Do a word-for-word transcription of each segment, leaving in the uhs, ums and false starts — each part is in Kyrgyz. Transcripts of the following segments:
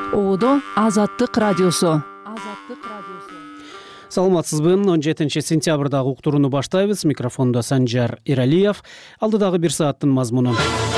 Оодо Азаттык радиосу. Саламатсызбы? он жетинчи сентябрдагы уктурууну баштайбыз. Микрофондо Санжар Иралиев. Алдыдагы бир сааттын мазмуну.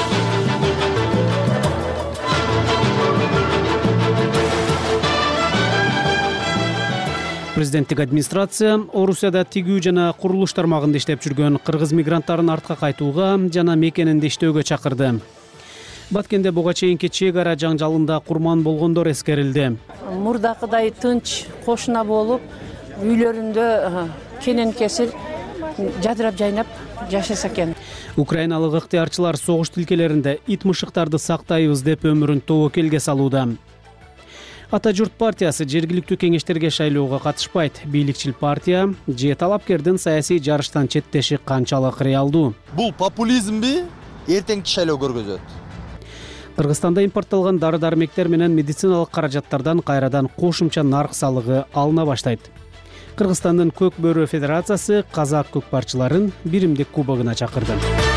Президенттик администрация Орусияда тигүү жана курулуш тармагында иштеп жүргөн кыргыз мигранттарын артка кайтууга жана мекенинде иштөөгө чакырды. Баткенде буга чейинки чек ара жаңжалында курман болгондор эскерилди. Мурдакыдай тынч кошуна болуп, үйлөрүндө кенен кесир жадырап жайнап жашаса экен. Украиналык ыктыярчылар согуш тилкелеринде ит мышыктарды сактайбыз деп өмүрүн тобокелге салууда. Ата журт партиясы жергиликтүү кеңештерге шайлоого катышпайт. Бийликчил партия же талапкердин саясий жарыштан четтеши канчалык реалдуу? Бул популизмби, эртеңки шайлоо көргөзөт. Кыргызстанда импортталган дары-дармектер менен медициналык каражаттардан кайрадан кошумча нарк салыгы алына баштайт. Кыргызстандын Көк бөрү федерациясы казак көкпарчыларын биримдик кубогуна чакырды.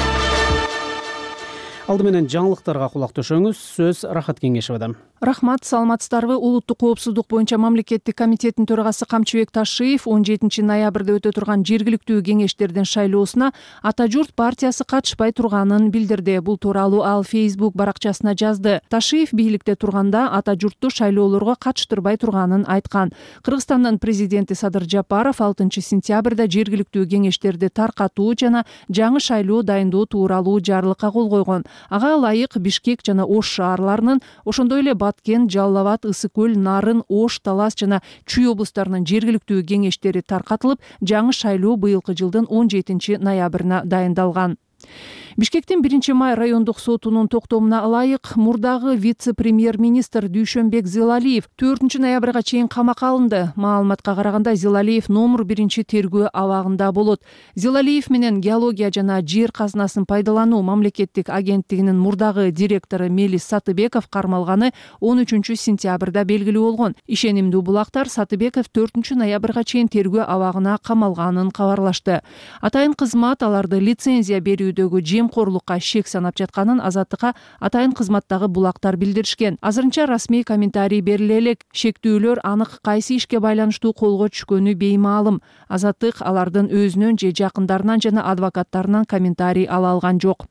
Алды менен жаңылыктарга кулак төшөңүз. Сөз Рахат Кеңешевадан. Рахмат, саламатсыздарбы? Улуттук коопсуздук боюнча мамлекеттик комитеттин төрагасы Камчыбек Ташиев он жетинчи ноябрда өтө турган жергиликтүү кеңештердин шайлоосуна Ата журт партиясы катышпай турганын билдирди. Бул тууралуу ал Facebook баракчасына жазды. Ташиев бийликте турганда Ата журтту шайлоолорго катыштырбай турганын айткан. Кыргызстандын президенти Садыр Жапаров алтынчы сентябрда жергиликтүү кеңештерди таркатуу жана жаңы шайлоо дайындоо тууралуу жарлыкка кол койгон. Ага ылайык Бишкек жана Ош шаарларынын, ошондой эле Баткен, Жалал Абад, Ысык көл, Нарын, Ош, Талас жана Чүй облустарынын жергиликтүү кеңештери таркатылып, жаңы шайлоо быйылкы жылдын он жетинчи ноябрына дайындалган. Бишкектин биринчи май райондук сотунун токтомуна ылайык мурдагы вице-премьер-министр Дүйшөнбек Зилалиев төртүнчү ноябрга чейин камакка алынды. Маалыматка караганда Зилалиев номер биринчи тергөө абагында болот. Зилалиев менен геология жана жер казынасын пайдалануу мамлекеттик агенттигинин мурдагы директору Мелис Сатыбеков кармалганы он үчүнчү сентябрда белгилүү болгон. Ишенимдүү булактар Сатыбеков төртүнчү ноябрга чейин тергөө абагына камалганын кабарлашты. Атайын кызмат аларды лицензия берүүдөгү жемкорлукка шек санап жатканын Азаттыкка атайын кызматтагы булактар билдиришкен. Азырынча расмий комментарий бериле элек. Шектүүлөр анык кайсы ишке байланыштуу колго түшкөнү беймаалым. Азаттык алардын өзүнөн же жакындарынан жана адвокаттарынан комментарий ала алган жок.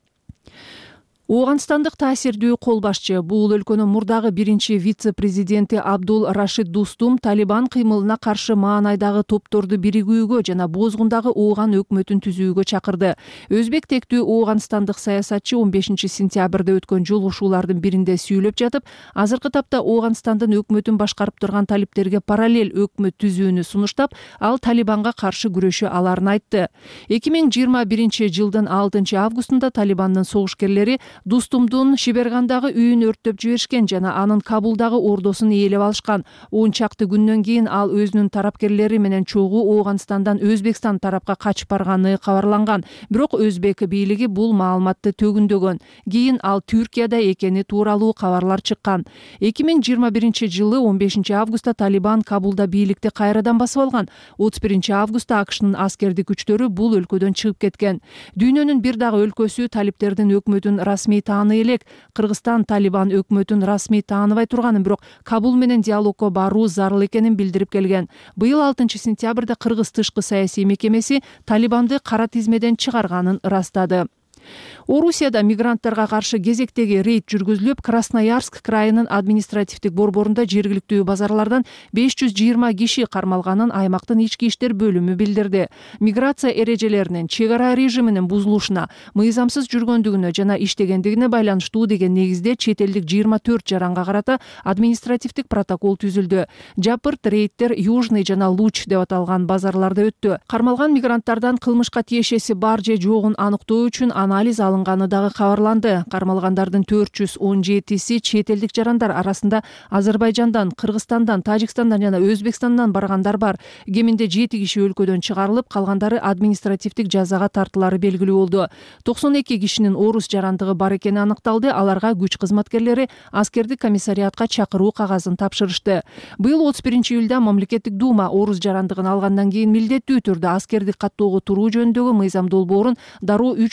Ооганстандык таасирдүү кол башчы, бул өлкөнүн мурдагы биринчи вице-президенти Абдул Рашид Дустум Талибан кыймылына каршы маанайдагы топторду биригүүгө жана Бозгундагы Ооган өкмөтүн түзүүгө чакырды. Өзбек тектүү ооганстандык саясатчы он бешинчи сентябрда өткөн жолугушуулардын биринде сүйлөп жатып, азыркы тапта Ооганстандын өкмөтүн башкарып турган талиптерге параллель өкмөт түзүүнү сунуштап, ал Талибанга каршы күрөшө аларын айтты. эки миң жыйырма биринчи жылдын алтынчы августунда Талибандын согушкерлери Дустумдун Шибергандагы үйүн өрттөп жиберишкен жана анын Кабулдагы ордосун ээлеп алышкан. он чакты күндөн кийин ал өзүнүн тарапкерлери менен чогуу Ооганстандан Өзбекстан тарапка качып барганы кабарланган. Бирок Өзбек бийлиги бул маалыматты төгүндөгөн. Кийин ал Түркияда экени тууралуу кабарлар чыккан. эки миң жыйырма биринчи жылы он бешинчи августта Талибан Кабулда бийликти кайрадан басып алган. отуз биринчи августта АКШнын аскердик күчтөрү бул өлкөдөн чыгып кеткен. Дүйнөнүн бир дагы өлкөсү талиптердин өкмөтүн расмий тааный элек. Кыргызстан Талибан өкмөтүн расмий тааныбай турганын, бирок Кабул менен диалогко баруу зарыл экенин билдирип келген. Быйыл алтынчы сентябрда Кыргыз тышкы саясий мекемеси Талибанды кара тизмеден чыгарганын ырастады. Орусияда мигранттарга каршы кезектеги рейд жүргүзүлүп, Красноярск крайынын административдик борборунда жергиликтүү базарлардан беш жүз жыйырма киши кармалганын аймактын ички иштер бөлүмү билдирди. Миграция эрежелеринин, чек ара режиминин бузулушуна, мыйзамсыз жүргөндүгүнө жана иштегендигине байланыштуу деген негизде чет элдик жыйырма төрт жаранга карата административдик протокол түзүлдү. Жапырт рейдтер Южный жана Луч деп аталган базарларда өттү. Кармалган мигранттардан кылмышка тиешеси бар же жогун аныктоо үчүн анализ алынганы дагы кабарланды. Кармалгандардын төрт жүз он жетиси чет элдик жарандар арасында Азербайжандан, Кыргызстандан, Тажикстандан жана Өзбекстандан баргандар бар. Кеминде жети киши өлкөдөн чыгарылып, калгандары административдик жазага тартылары белгилүү болду. токсон эки кишинин орус жарандыгы бар экени аныкталды. Аларга күч кызматкерлери аскердик комиссариатка чакыруу кагазын тапшырышты. Быйыл отуз биринчи июлда мамлекеттик дума орус жарандыгын алгандан кийин милдеттүү түрдө аскердик каттоого туруу жөнүндөгү мыйзам долбоорун дароо үч окууда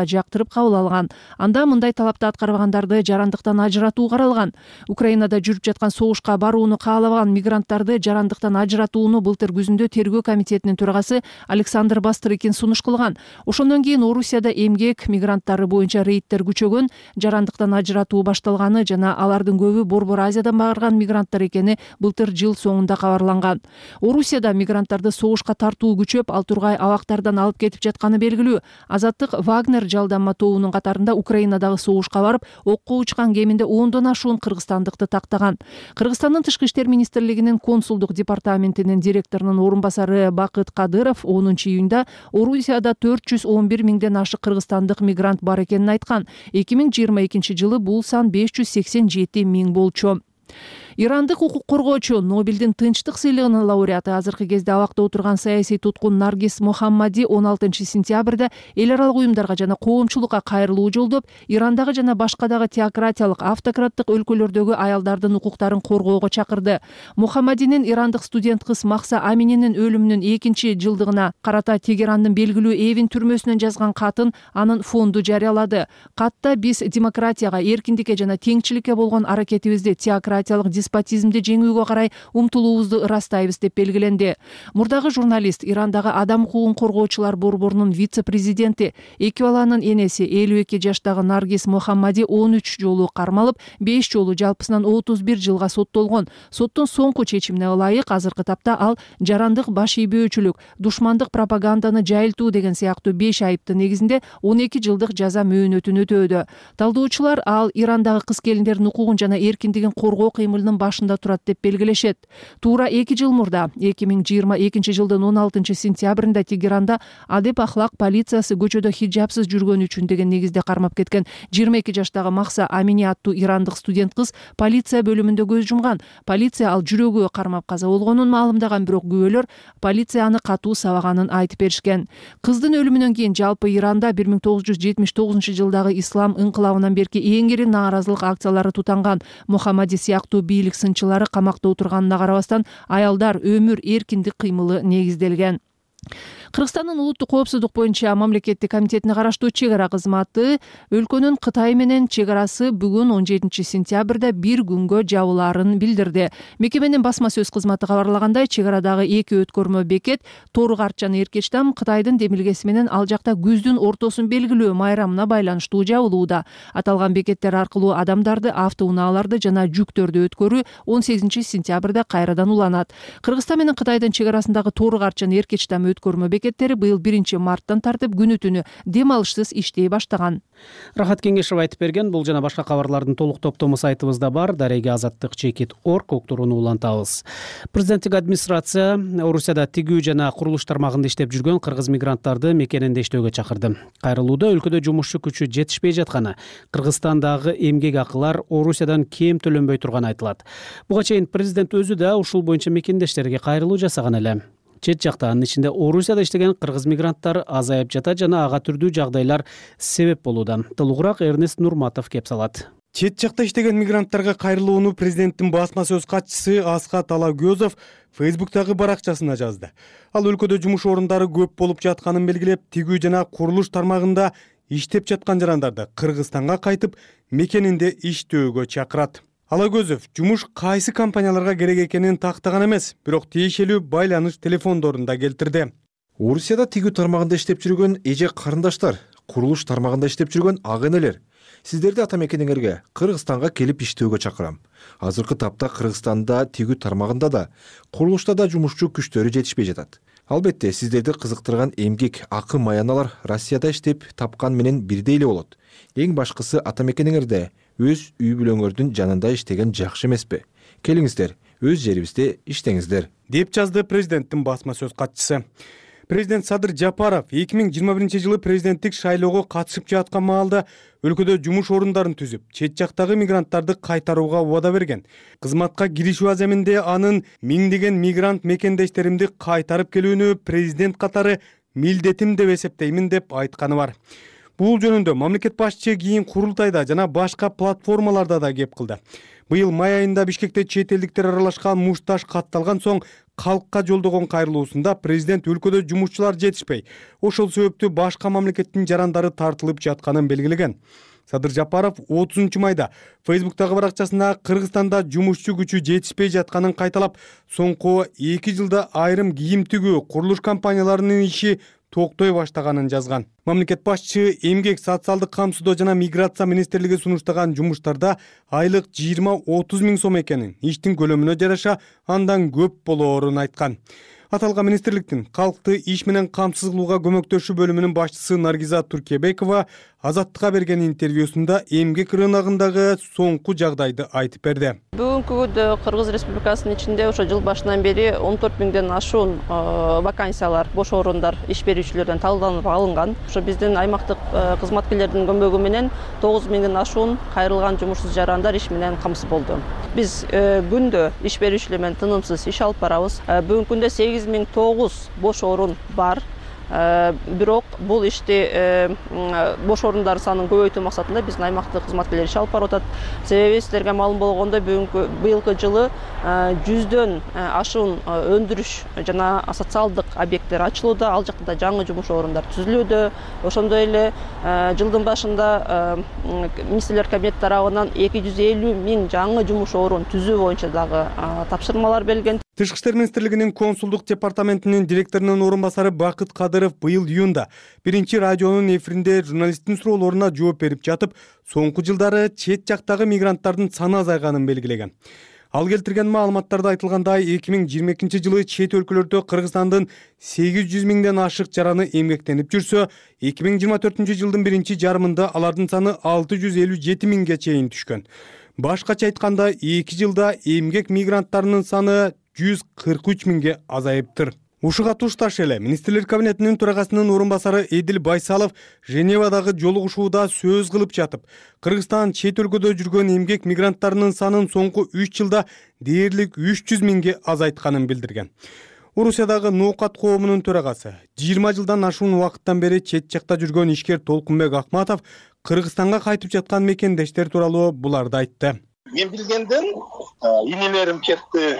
жактырып кабыл алган. Анда мындай талапты аткарбагандарды жарандыктан ажыратуу каралган. Украинада жүрүп жаткан согушка барууну каалабаган мигранттарды жарандыктан ажыратууну былтыр күзүндө тергөө комитетинин төрагасы Александр Бастрыкин сунуш кылган. Ошондон кийин Орусияда эмгек мигранттары боюнча рейдтер күчөгөн, жарандыктан ажыратуу башталганы жана алардын көбү Борбор Азиядан барган мигранттар экени былтыр жыл соңунда кабарланган. Орусияда мигранттарды согушка тартуу күчөп, ал тургай абактардан алып кетип жатканы белгилүү. Азаттык Вагнер жалданма тобунун катарында Украинадагы согушка барып, окко учкан кеминде ондон ашуун кыргызстандыкты тактаган. Кыргызстандын Тышкы иштер министрлигинин консулдук департаментинин директорунун орун басары Бакыт Кадыров онунчу июнда Орусияда төрт жүз он бир миңден ашык кыргызстандык мигрант бар экенин айткан. эки миң жыйырма экинчи жылы бул сан беш жүз сексен жети миң болчу. Ирандык укук коргоочу, Нобелдин тынчтык сыйлыгынын лауреаты, азыркы кезде абакта отурган саясий туткун Наргиз Мохаммади он алтынчы сентябрда эл аралык уюмдарга жана коомчулукка кайрылуу жолдоп, Ирандагы жана башка дагы теократиялык, автократтык өлкөлөрдөгү аялдардын укуктарын коргоого чакырды. Мохаммадинин ирандык студент кыз Махса Амининин өлүмүнүн экинчи жылдыгына карата Тегерандын белгилүү Эвин түрмөсүнөн жазган катын анын фонду жарыялады. Катта биз демократияга, эркиндикке жана теңчиликке болгон аракетибизди, теократиялык деспотизмди жеңүүгө карай умтулуубузду ырастайбыз деп белгиленди. Мурдагы журналист, Ирандагы адам укугун коргоочулар борборунун вице-президенти, эки баланын энеси элүү эки жаштагы Наргиз Мохаммади он үч жолу кармалып, беш жолу жалпысынан отуз бир жылга соттолгон. Соттун соңку чечимине ылайык азыркы тапта ал жарандык баш ийбөөчүлүк, душмандык пропаганданы жайылтуу деген сыяктуу беш айыптын негизинде он эки жылдык жаза мөөнөтүн өтөөдө. Талдоочулар ал Ирандагы кыз келиндердин укугун жана эркиндигин коргоо кыймылынын башында турат деп белгилешет. Туура эки жыл мурда эки миң жыйырма экинчи жылдын он алтынчы сентябрында Тегеранда адеп ахлак полициясы көчөдө хиджабсыз жүргөнү үчүн деген негизде кармап кеткен жыйырма эки жаштагы Махса Амини аттуу ирандык студент кыз полиция бөлүмүндө көз жумган. Полиция ал жүрөгү кармап каза болгонун маалымдаган, бирок күбөлөр полиция аны катуу сабаганын айтып беришкен. Кыздын өлүмүнөн кийин жалпы Иранда бир миң тогуз жүз жетимиш тогузунчу жылдагы ислам инкылабынан берки эң ири нааразылык акциялары тутанган. Мохаммади сыяктуу бийлик сынчылары камакта отурганына карабастан, аялдар, өмүр, эркиндик кыймылы негизделген. Кыргызстандын улуттук коопсуздук боюнча мамлекеттик комитетине караштуу чек ара кызматы өлкөнүн Кытай менен чек арасы бүгүн он жетинчи сентябрда бир күнгө жабылаарын билдирди. Мекеменин басма сөз кызматы кабарлагандай, чек арадагы эки өткөрмө бекет Тору Карт жана Эркечтам Кытайдын демилгеси менен ал жакта күздүн ортосун белгилөө майрамына байланыштуу жабылууда. Аталган бекеттер аркылуу адамдарды, автоунааларды жана жүктөрдү өткөрүү он сегизинчи сентябрда кайрадан уланат. Кыргызстан менен Кытайдын чек арасындагы Тору Карт жана Эркечтам өткөрмө бекеттери быйыл биринчи марттан тартып күнү түнү дем алышсыз иштей баштаган. Рахат Кеңешов айтып берген. Бул жана башка кабарлардын толук топтому сайтыбызда бар. Дареги азаттык чекит точка орг уктурууну улантабыз. Президенттик администрация Орусияда тигүү жана курулуш тармагында иштеп жүргөн кыргыз мигранттарды мекенинде иштөөгө чакырды. Кайрылууда өлкөдө жумушчу күчү жетишпей жатканы, Кыргызстандагы эмгек акылар Орусиядан кем төлөнбөй турганы айтылат. Буга чейин президент өзү да ушул боюнча мекендештерге кайрылуу жасаган эле. Чет жакта, анын ичинде Орусияда иштеген кыргыз мигранттар азайып жата жана ага түрдүү жагдайлар себеп болууда. Толугураак Эрнест Нурматов кеп салат. Чет жакта иштеген мигранттарга кайрылууну президенттин басма сөз катчысы Аскат Алагөзов Фейсбуктагы баракчасына жазды. Ал өлкөдө жумуш орундары көп болуп жатканын белгилеп, тигүү жана курулуш тармагында иштеп жаткан жарандарды Кыргызстанга кайтып, мекенинде иштөөгө чакырат. Алагөзов жумуш кайсы компанияларга керек экенин тактаган эмес, бирок тиешелүү байланыш телефондорун да келтирди. Орусияда тигүү тармагында иштеп жүргөн эже карындаштар, курулуш тармагында иштеп жүргөн ага энелер, сиздерди ата мекениңерге Кыргызстанга келип иштөөгө чакырам. Азыркы тапта Кыргызстанда тигүү тармагында да, курулушта да жумушчу күчтөрү жетишпей жатат. Албетте, сиздерди кызыктырган эмгек акы маяналар Россияда иштеп тапкан менен бирдей эле болот. Эң башкысы ата мекениңерде өз үй бүлөңөрдүн жанында иштеген жакшы эмеспи? Келиңиздер, өз жерибизде иштеңиздер, деп жазды президенттин басма сөз катчысы. Президент Садыр Жапаров эки миң жыйырма биринчи жылы президенттик шайлоого катышып жаткан маалда өлкөдө жумуш орундарын түзүп, чет жактагы мигранттарды кайтарууга убада берген. Кызматка киришүү аземинде анын миңдеген мигрант мекендештеримди кайтарып келүүнү президент катары милдетим деп эсептеймин деп айтканы бар. Бул жөнүндө мамлекет башчы кийин курултайда жана башка платформаларда да кеп кылды. Быйыл май айында Бишкекте чет элдиктер аралашкан мушташ катталган соң калкка жолдогон кайрылуусунда президент өлкөдө жумушчулар жетишпей, ошол себептүү башка мамлекеттин жарандары тартылып жатканын белгилеген. Садыр Жапаров отузунчу майда Фейсбуктагы баракчасына Кыргызстанда жумушчу күчү жетишпей жатканын кайталап, соңку эки жылда айрым кийим тигүү, курулуш компанияларынын иши токтой баштаганын жазган. Мамлекет башчысы эмгек, социалдык камсыздоо жана миграция министрлиги сунуштаган жумуштарда айлык жыйырма отуз миң сом экенин, иштин көлөмүнө жараша андан көп болоорун айткан. Аталган министрликтин калкты иш менен камсыз кылууга көмөктөшүү бөлүмүнүн башчысы Наргиза Туркебекова Азаттыкка берген интервьюсунда эмгек рыногундагы соңку жагдайды айтып берди. Бүгүнкү күндө Кыргыз Республикасынын ичинде ошо жыл башынан бери он төрт миңден ашуун вакансиялар, бош орундар иш берүүчүлөрдөн талданып алынган. Ошо биздин аймактык кызматкерлердин көмөгү менен тогуз миңден ашуун кайрылган жумушсуз жарандар иш менен камсыз болду. Биз күндө иш берүүчүлөр менен тынымсыз иш алып барабыз. Бүгүнкү күндө сегиз миң тогуз бош орун бар. Бирок бул ишти бош орундар санын көбөйтүү максатында биздин аймактык кызматкерлер иш алып барып атат. Себеби сиздерге маалым болгондой, бүгүнкү быйылкы жылы жүздөн ашуун өндүрүш жана социалдык объекттер ачылууда, ал жакта да жаңы жумуш орундар түзүлүүдө. Ошондой эле жылдын башында министрлер кабинети тарабынан эки жүз элүү миң жаңы жумуш орун түзүү боюнча дагы тапшырмалар берилген. Тышкы иштер министрлигинин консулдук департаментинин директорунун орун басары Бакыт Кадыров быйыл июнда биринчи радионун эфиринде журналисттин суроолоруна жооп берип жатып, соңку жылдары чет жактагы мигранттардын саны азайганын белгилеген. Ал келтирген маалыматтарда айтылгандай, эки миң жыйырма экинчи жылы чет өлкөлөрдө Кыргызстандын сегиз жүз миңден ашык жараны эмгектенип жүрсө, эки миң жыйырма төртүнчү жылдын биринчи жарымында алардын саны алты жүз элүү жети миңге чейин түшкөн. Башкача айтканда, эки жылда эмгек мигранттарынын саны жүз кырк үч миңге азайыптыр. Ушуга тушташ эле министрлер кабинетинин төрагасынын орун басары Эдил Байсалов Женевадагы жолугушууда сөз кылып жатып, Кыргызстан чет өлкөдө жүргөн эмгек мигранттарынын санын соңку үч жылда дээрлик үч жүз миңге азайтканын билдирген. Орусиядагы Ноокат коомунун төрагасы жыйырма жылдан ашуун убакыттан бери чет жакта жүргөн ишкер Толкунбек Акматов Кыргызстанга кайтып жаткан мекендештер тууралуу буларды айтты. Мен билгенден инелерим кетти.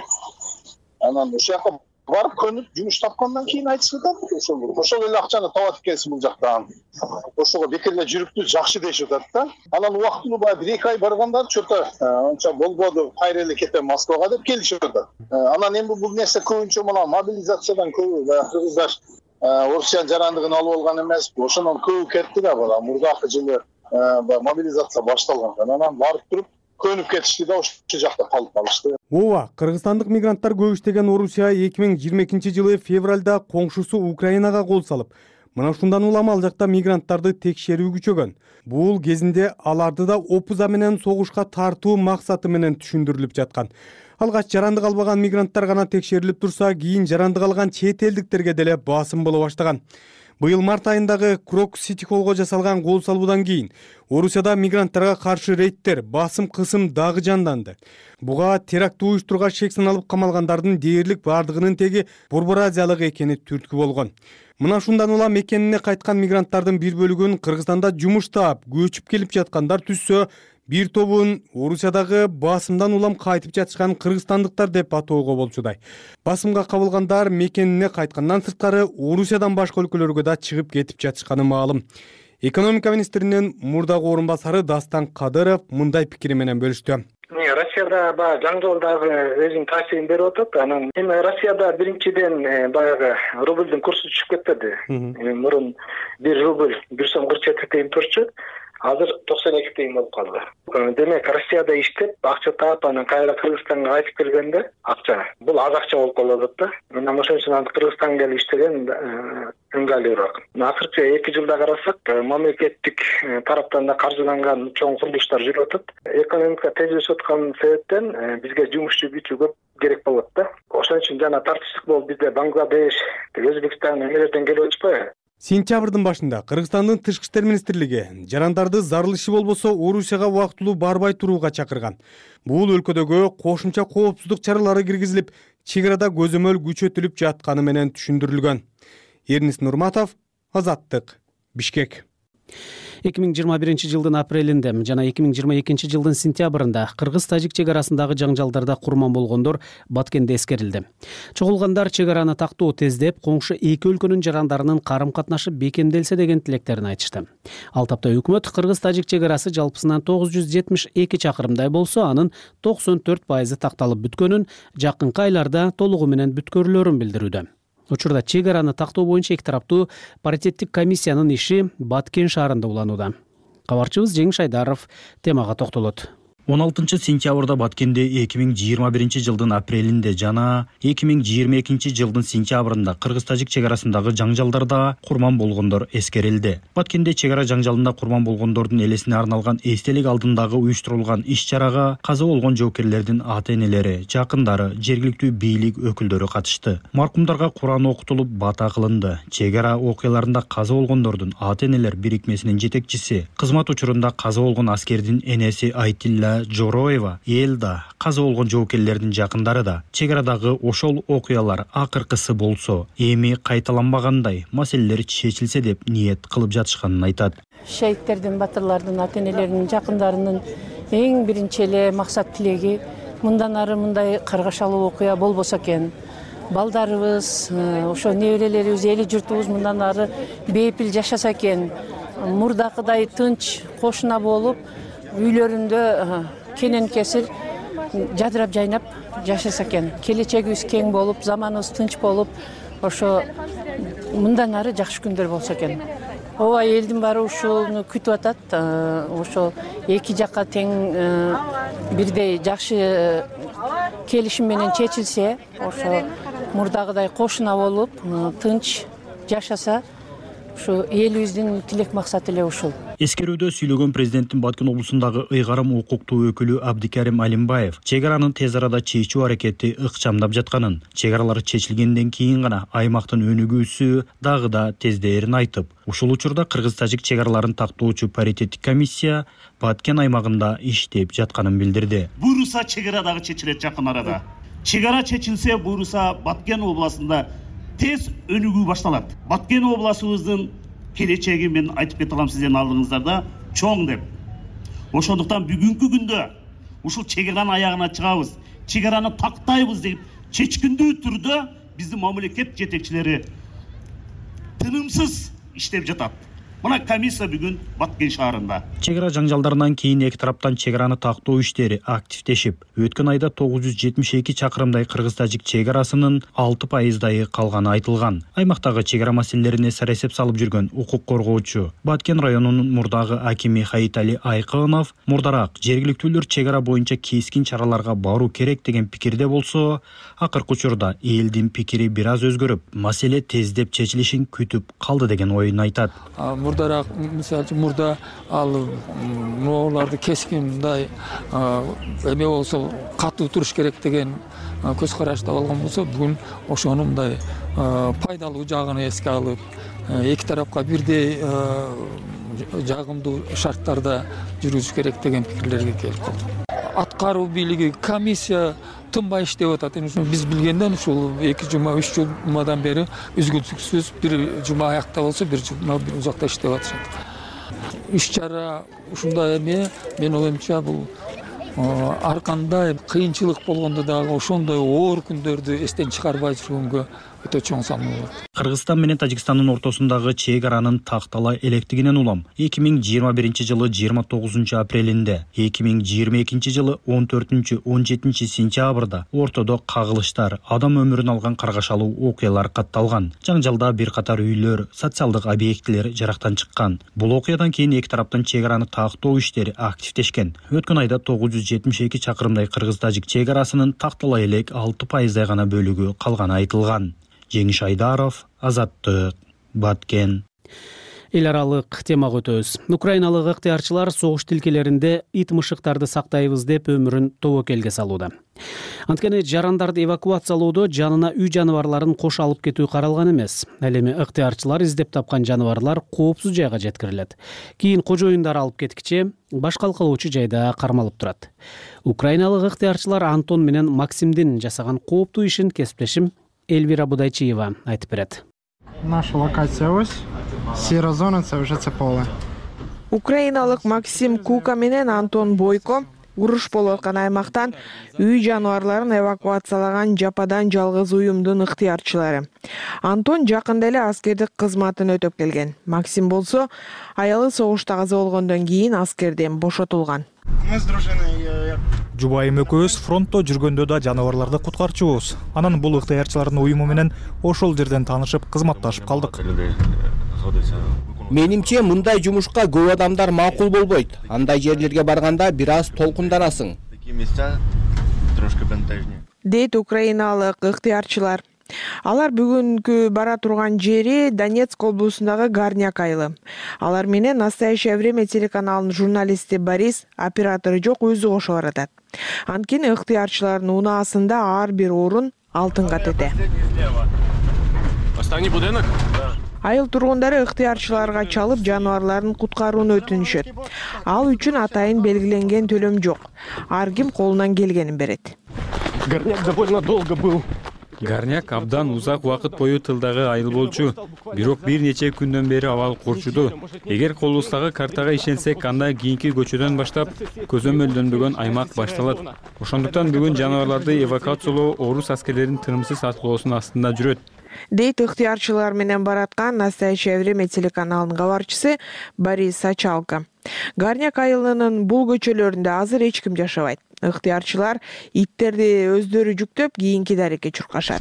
Анан ошол жака барып көнүп жумуш тапкандан кийин айтышып атат. Ошол ошол эле акчаны табат экенсиң бул жактан. Ошого бекер эле жүрүптү жакшы дешип атат да. Анан убактылуу баягы бир эки ай баргандар чөтө анча болбоду, кайра эле кетем Москвага деп келишип атат. Анан эми бул нерсе көбүнчө мына мобилизациядан көбү баягы кыргыздар Орусиянын жарандыгын алып алган эмес. Ошондон көбү кетти да бала. Мурдакы жылы мобилизация башталган. Анан барып туруп көнүп кетишти да ошол жакта калып калышты. Ооба, кыргызстандык мигранттар көп иштеген Орусия эки миң жыйырма экинчи жылы февралда коңшусу Украинага кол салып, мына ушундан улам ал жакта мигранттарды текшерүү күчөгөн. Бул кезинде аларды да опуза менен согушка тартуу максаты менен түшүндүрүлүп жаткан. Алгач жарандык албаган мигранттар гана текшерилип турса, кийин жарандык алган чет элдиктерге деле басым боло баштаган. Быйыл март айындагы Крок Сити Холлго жасалган кол салуудан кийин Орусияда мигранттарга каршы рейдтер, басым кысым дагы жанданды. Буга теракт уюштурууга шек саналып камалгандардын дээрлик бардыгынын теги Борбор Азиялык экени түрткү болгон. Мына шундан улам мекенине кайткан мигранттардын бир бөлүгүн Кыргызстанда жумуш таап, көчүп келип жаткандар түссө, бир тобун Орусиядагы басымдан улам кайтып жатышкан кыргызстандыктар деп атоого болчудай. Басымга кабылгандар мекенине кайткандан сырткары Орусиядан башка өлкөлөргө да чыгып кетип жатышканы маалым. Экономика министринин мурдагы орун басары Дастан Кадыров мындай пикири менен бөлүштү. Россияда баягы жаңы жолдагы өзүнүн таасирин берип атат. Анан эми Россияда биринчиден баягы рубльдин курсу түшүп кетти. Мурун бир рубль бир сом кырк жети тыйын турчу. Азыр токсон эки тыйын болуп калды. Демек Россияда иштеп, акча таап, анан кайра Кыргызстанга кайтып келгенде акча. Бул аз акча болуп калат да. Анан ошон үчүн Кыргызстанга келип иштеген ыңгайлуураак. Акыркы эки жылда карасак, мамлекеттик тараптан да каржыланган чоң курулуштар жүрүп атат. Экономика тезлешип аткан себептен бизге жумушчу күчү көп керек болот да. Ошон үчүн жана тартыштык болуп бизде Бангладеш, Өзбекстан эмелерден келип атышпайбы? Сентябрдын башында Кыргызстандын Тышкы иштер министрлиги жарандарды зарыл иши болбосо Орусияга убактылуу барбай турууга чакырган. Бул өлкөдөгү кошумча коопсуздук чаралары киргизилип, чек арада көзөмөл күчөтүлүп жатканы менен түшүндүрүлгөн. Эрнис Нурматов, Азаттык, Бишкек. эки миң жыйырма биринчи жылдын апрелинде жана эки миң жыйырма экинчи жылдын сентябрында кыргыз-тажик чек арасындагы жаңжалдарда курман болгондор Баткенде эскерилди. Чогулгандар чек араны тактоо тездеп, коңшу эки өлкөнүн жарандарынын карым-катнашы бекемделсе деген тилектерин айтышты. Ал тапта өкмөт кыргыз-тажик чек арасы жалпысынан тогуз жүз жетимиш эки чакырымдай болсо, анын токсон төрт пайызы такталып бүткөнүн, жакынкы айларда толугу менен бүткөрүлөрүн билдирүүдө. Учурда чек араны тактоо боюнча эки тараптуу паритеттик комиссиянын иши Баткен шаарында уланууда. Кабарчыбыз Жеңиш Айдаров темага токтолот. он алтынчы сентябрда Баткенде эки миң жыйырма биринчи жылдын апрелинде жана эки миң жыйырма экинчи жылдын сентябрында кыргыз-тажик чек арасындагы жаңжалдарда курман болгондор эскерилди. Баткенде чек ара жаңжалында курман болгондордун элесине арналган эстелик алдындагы уюштурулган иш-чарага каза болгон жоокерлердин ата-энелери, жакындары, жергиликтүү бийлик өкүлдөрү катышты. Маркумдарга Куран окутулуп, бата кылынды. Чек ара окуяларында каза болгондордун ата-энелер бирикмесинин жетекчиси, кызмат учурунда каза болгон аскердин энеси Айтилла Жороева, Элда, каза болгон жоокерлердин жакындары да чек арадагы ошол окуялар акыркысы болсо, эми кайталанбагандай маселелер чечилсе деп ниет кылып жатышканын айтат. Шейиттердин, батырлардын, ата-энелеринин, жакындарынын эң биринчи эле максат тилеги мындан ары мындай каргашалуу окуя болбосо экен. Балдарыбыз, ошо неберелерибиз, эли журтубуз мындан ары бейпил жашаса экен. Мурдакыдай тынч, кошуна болуп, үйлөрүндө кенен кесир жадырап жайнап жашаса экен. Келечегибиз кең болуп, заманыбыз тынч болуп, ошо мындан ары жакшы күндөр болсо экен. Ооба, элдин баары ушуну күтүп атат. Ошо эки жакка тең бирдей жакшы келишим менен чечилсе, ошо мурдагыдай кошуна болуп, тынч жашаса, ушу элибиздин тилек максаты эле ушул. Эскерүүдө сүйлөгөн президенттин Баткен облусундагы ыйгарым укуктуу өкүлү Абдикарим Алимбаев чек аранын тез арада чечүү аракети ыкчамдап жатканын, чек аралар чечилгенден кийин гана аймактын өнүгүүсү дагы да тездээрин айтып, ушул учурда кыргыз-тажик чек араларын тактоочу паритеттик комиссия Баткен аймагында иштеп жатканын билдирди. Буйруса чек ара дагы чечилет жакын арада. Чек ара чечилсе, буйруса Баткен областында тез өнүгүү башталат. Баткен обласыбыздын келечеги мен айтып кете алам сиздердин алдыңыздарда чоң деп. Ошондуктан бүгүнкү күндө ушул чек аранын аягына чыгабыз, чек араны тактайбыз деп чечкиндүү түрдө биздин мамлекет жетекчилери тынымсыз иштеп жатат. Мына комиссия бүгүн Баткен шаарында. Чек ара жаңжалдарынан кийин эки тараптан чек араны тактоо иштери активдешип, өткөн айда тогуз жүз жетимиш эки чакырымдай кыргыз-тажик чек арасынын алты пайыздайы калганы айтылган. Аймактагы чек ара маселелерине сарасеп салып жүргөн укук коргоочу Баткен районунун мурдагы акими Хаитали Айкынов мурдараак жергиликтүүлөр чек ара боюнча кескин чараларга баруу керек деген пикирде болсо, акыркы учурда элдин пикири бир аз өзгөрүп, маселе тездеп чечилишин күтүп калды деген оюн айтат. Мурдараак, мисалы үчүн мурда ал мооларды кескин мындай эме болсо катуу туруш керек деген көз карашта болгон болсо, бүгүн ошону мындай пайдалуу жагын эске алып, эки тарапка бирдей жагымдуу шарттарда жүрүш керек деген пикирлерге келип калдык. Аткаруу бийлиги, комиссия тынбай иштеп атат. Биз билгенден ушул эки жума, үч жумадан бери үзгүлтүксүз бир жума аякта болсо, бир жума бир узакта иштеп атышат. Иш-чара ушундай эме, мен оюмча бул ар кандай кыйынчылык болгондо дагы ошондой оор күндөрдү эстен чыгарбай жүргөнгө өтө чоң салым болот. Кыргызстан менен Тажикстандын ортосундагы чек аранын тактала электигинен улам эки миң жыйырма биринчи жылы жыйырма тогузунчу апрелинде, эки миң жыйырма экинчи жылы он төртүнчү он жетинчи сентябрда ортодо кагылыштар, адам өмүрүн алган каргашалуу окуялар катталган. Жаңжалда бир катар үйлөр, социалдык объектилер жарактан чыккан. Бул окуядан кийин эки тараптан чек араны тактоо иштери активдешкен. Өткөн айда тогуз жүз жетимиш эки чакырымдай кыргыз-тажик чек арасынын тактала элек алты пайыздай гана бөлүгү калганы айтылган. Жеңиш Айдаров, Азаттык, Баткен. Эл аралык темага өтөбүз. Украиналык ыктыярчылар согуш тилкелеринде ит мышыктарды сактайбыз деп өмүрүн тобокелге салууда. Анткени жарандарды эвакуациялоодо жанына үй жаныбарларын кош алып кетүү каралган эмес. Ал эми ыктыярчылар издеп тапкан жаныбарлар коопсуз жайга жеткирилет. Кийин кожоюндар алып кеткиче баш калкалоочу жайда кармалып турат. Украиналык ыктыярчылар Антон менен Максимдин жасаган кооптуу ишин кесиптешим Эльвира Будайчиева айтып берет. Наша локация ось. Сера зона, це вже це поле. Украиналык Максим Кука менен Антон Бойко уруш болуп аткан аймактан үй жаныбарларын эвакуациялаган жападан жалгыз уюмдун ыктыярчылары. Антон жакында эле аскердик кызматын өтөп келген. Максим болсо аялы согушта каза болгондон кийин аскерден бошотулган. Жубайым экөөбүз фронтто жүргөндө да жаныбарларды куткарчубуз. Анан бул ыктыярчылардын уюму менен ошол жерден таанышып, кызматташып калдык. Менимче мындай жумушка көп адамдар макул болбойт. Андай жерлерге барганда бир аз толкунданасың. Дейт украиналык ыктыярчылар. Алар бүгүнкү бара турган жери Донецк облусундагы Горняк айылы. Алар менен «Настоящее время» телеканалынын журналисти Борис оператору жок өзү кошо баратат. Анткени ыктыярчылардын унаасында ар бир орун алтынга тете. Останний будинок? Айыл тургундары ыктыярчыларга чалып жаныбарларын куткарууну өтүнүшөт. Ал үчүн атайын белгиленген төлөм жок. Ар ким колунан келгенин берет. Горняк довольно долго был. Горняк абдан узак убакыт бою тылдагы айыл болчу. Бирок бир нече күндөн бери абал курчуду. Эгер колубуздагы картага ишенсек, анда кийинки көчөдөн баштап көзөмөлдөнбөгөн аймак башталат. Ошондуктан бүгүн жаныбарларды эвакуациялоо орус аскерлеринин тынымсыз аткылоосунун астында жүрөт. Дейт ыктыярчылар менен бараткан «Настоящее время» телеканалынын кабарчысы Борис Сачалко. Горняк айылынын бул көчөлөрүндө азыр эч ким жашабайт. Ыктыярчылар иттерди өздөрү жүктөп, кийинки дарекке чуркашат.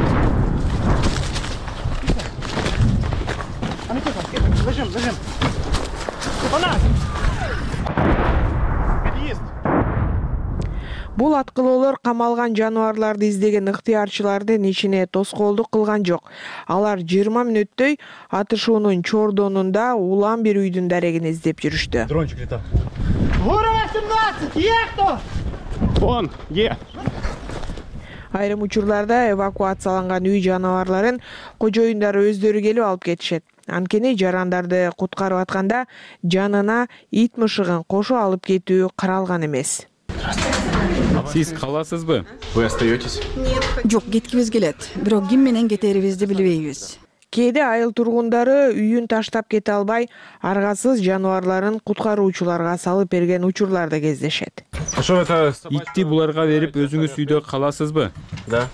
Бул аткылоолор камалган жаныбарларды издеген ыктыярчылардын ишине тоскоолдук кылган жок. Алар жыйырма мүнөттөй атышуунун чордонунда улам бир үйдүн дарегин издеп жүрүштү. Дрончик летал. восемнадцать, есть кто? Вон, е. Айрым учурларда эвакуацияланган үй жаныбарларын кожоюндары өздөрү келип алып кетишет. Анткени жарандарды куткарып атканда жанына ит мышыгын кошо алып кетүү каралган эмес. Сиз каласызбы? Вы остаетесь? Жок, кеткибиз келет. Бирок ким менен кетерибизди билбейбиз. Кээде айыл тургундары үйүн таштап кете албай, аргасыз жаныбарларын куткаруучуларга салып берген учурлар да кездешет. Итти буларга берип өзүңүз үйдө каласызбы? Да.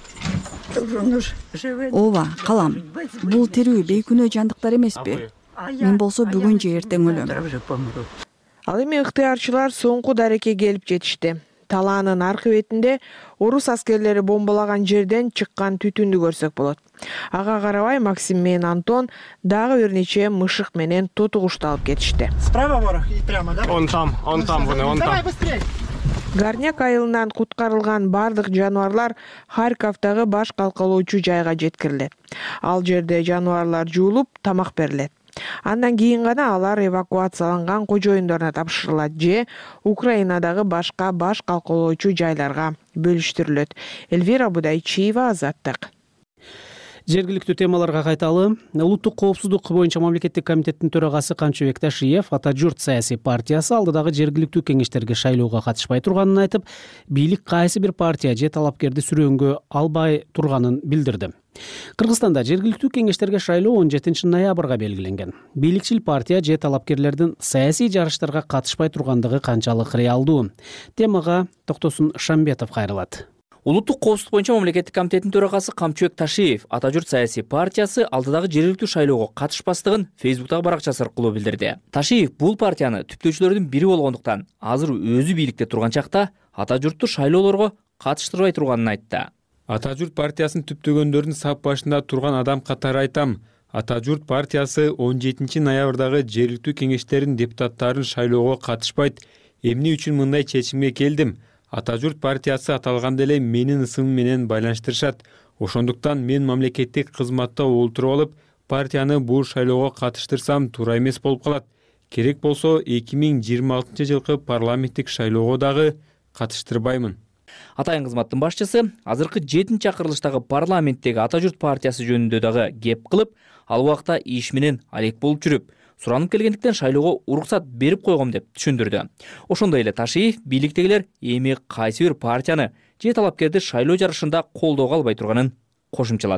Ооба, калам. Бул тирүү бейкүнөө жандыктар эмеспи? Мен болсо бүгүн же эртең өлөм. Ал эми ыктыярчылар соңку дарекке келип жетишти. Талаанын аркы бетинде орус аскерлери бомбалаган жерден чыккан түтүндү көрсөк болот. Ага карабай Максим менен Антон дагы бир нече мышык менен тоту кушту алып кетишти. Справа ворох и прямо, да? Он там, он там, вон, он там. Давай быстрее. Горняк айылынан куткарылган бардык жаныбарлар Харьковдагы баш калкалоочу жайга жеткирилет. Ал жерде жаныбарлар жуулуп, тамак берилет. Андан кийин гана алар эвакуацияланган кожоюндарына тапшырылат же Украинадагы башка баш калкалоочу жайларга бөлүштүрүлөт. Эльвира Будайчиева, Азаттык. Жергиликтүү темаларга кайталы. Улуттук коопсуздук боюнча мамлекеттик комитеттин төрагасы Камчыбек Ташиев Ата журт саясий партиясы алдыдагы жергиликтүү кеңештерге шайлоого катышпай турганын айтып, бийлик кайсы бир партия же талапкерди сүрөөнгө албай турганын билдирди. Кыргызстанда жергиликтүү кеңештерге шайлоо он жетинчи ноябрга белгиленген. Бийликчил партия же талапкерлердин саясий жарыштарга катышпай тургандыгы канчалык реалдуу? Темага Токтосун Шамбетов кайрылат. Улуттук коопсуздук боюнча мамлекеттик комитеттин төрагасы Камчыбек Ташиев Ата журт саясий партиясы алдыдагы жергиликтүү шайлоого катышпастыгын Фейсбуктагы баракчасы аркылуу билдирди. Ташиев бул партияны түптөөчүлөрдүн бири болгондуктан азыр өзү бийликте турган чакта Ата журтту шайлоолорго катыштырбай турганын айтты. Ата журт партиясын түптөгөндөрдүн сап башында турган адам катары айтам. Ата журт партиясы он жетинчи ноябрдагы жергиликтүү кеңештердин депутаттарын шайлоого катышпайт. Эмне үчүн мындай чечимге келдим? Ата журт партиясы аталганда эле менин ысымым менен байланыштырышат. Ошондуктан мен мамлекеттик кызматта олтуруп алып, партияны бул шайлоого катыштырсам туура эмес болуп калат. Керек болсо эки миң жыйырма алтынчы жылкы парламенттик шайлоого дагы катыштырбаймын. Атайын кызматтын башчысы азыркы жетинчи чакырылыштагы парламенттеги Ата журт партиясы жөнүндө дагы кеп кылып, ал убакта иш менен алек болуп жүрүп, суранып келгендиктен шайлоого уруксат берип койгом деп түшүндүрдү. Ошондой эле Ташиев бийликтегилер эми кайсы бир партияны же талапкерди шайлоо жарышында колдоого албай турганын кошумчалады.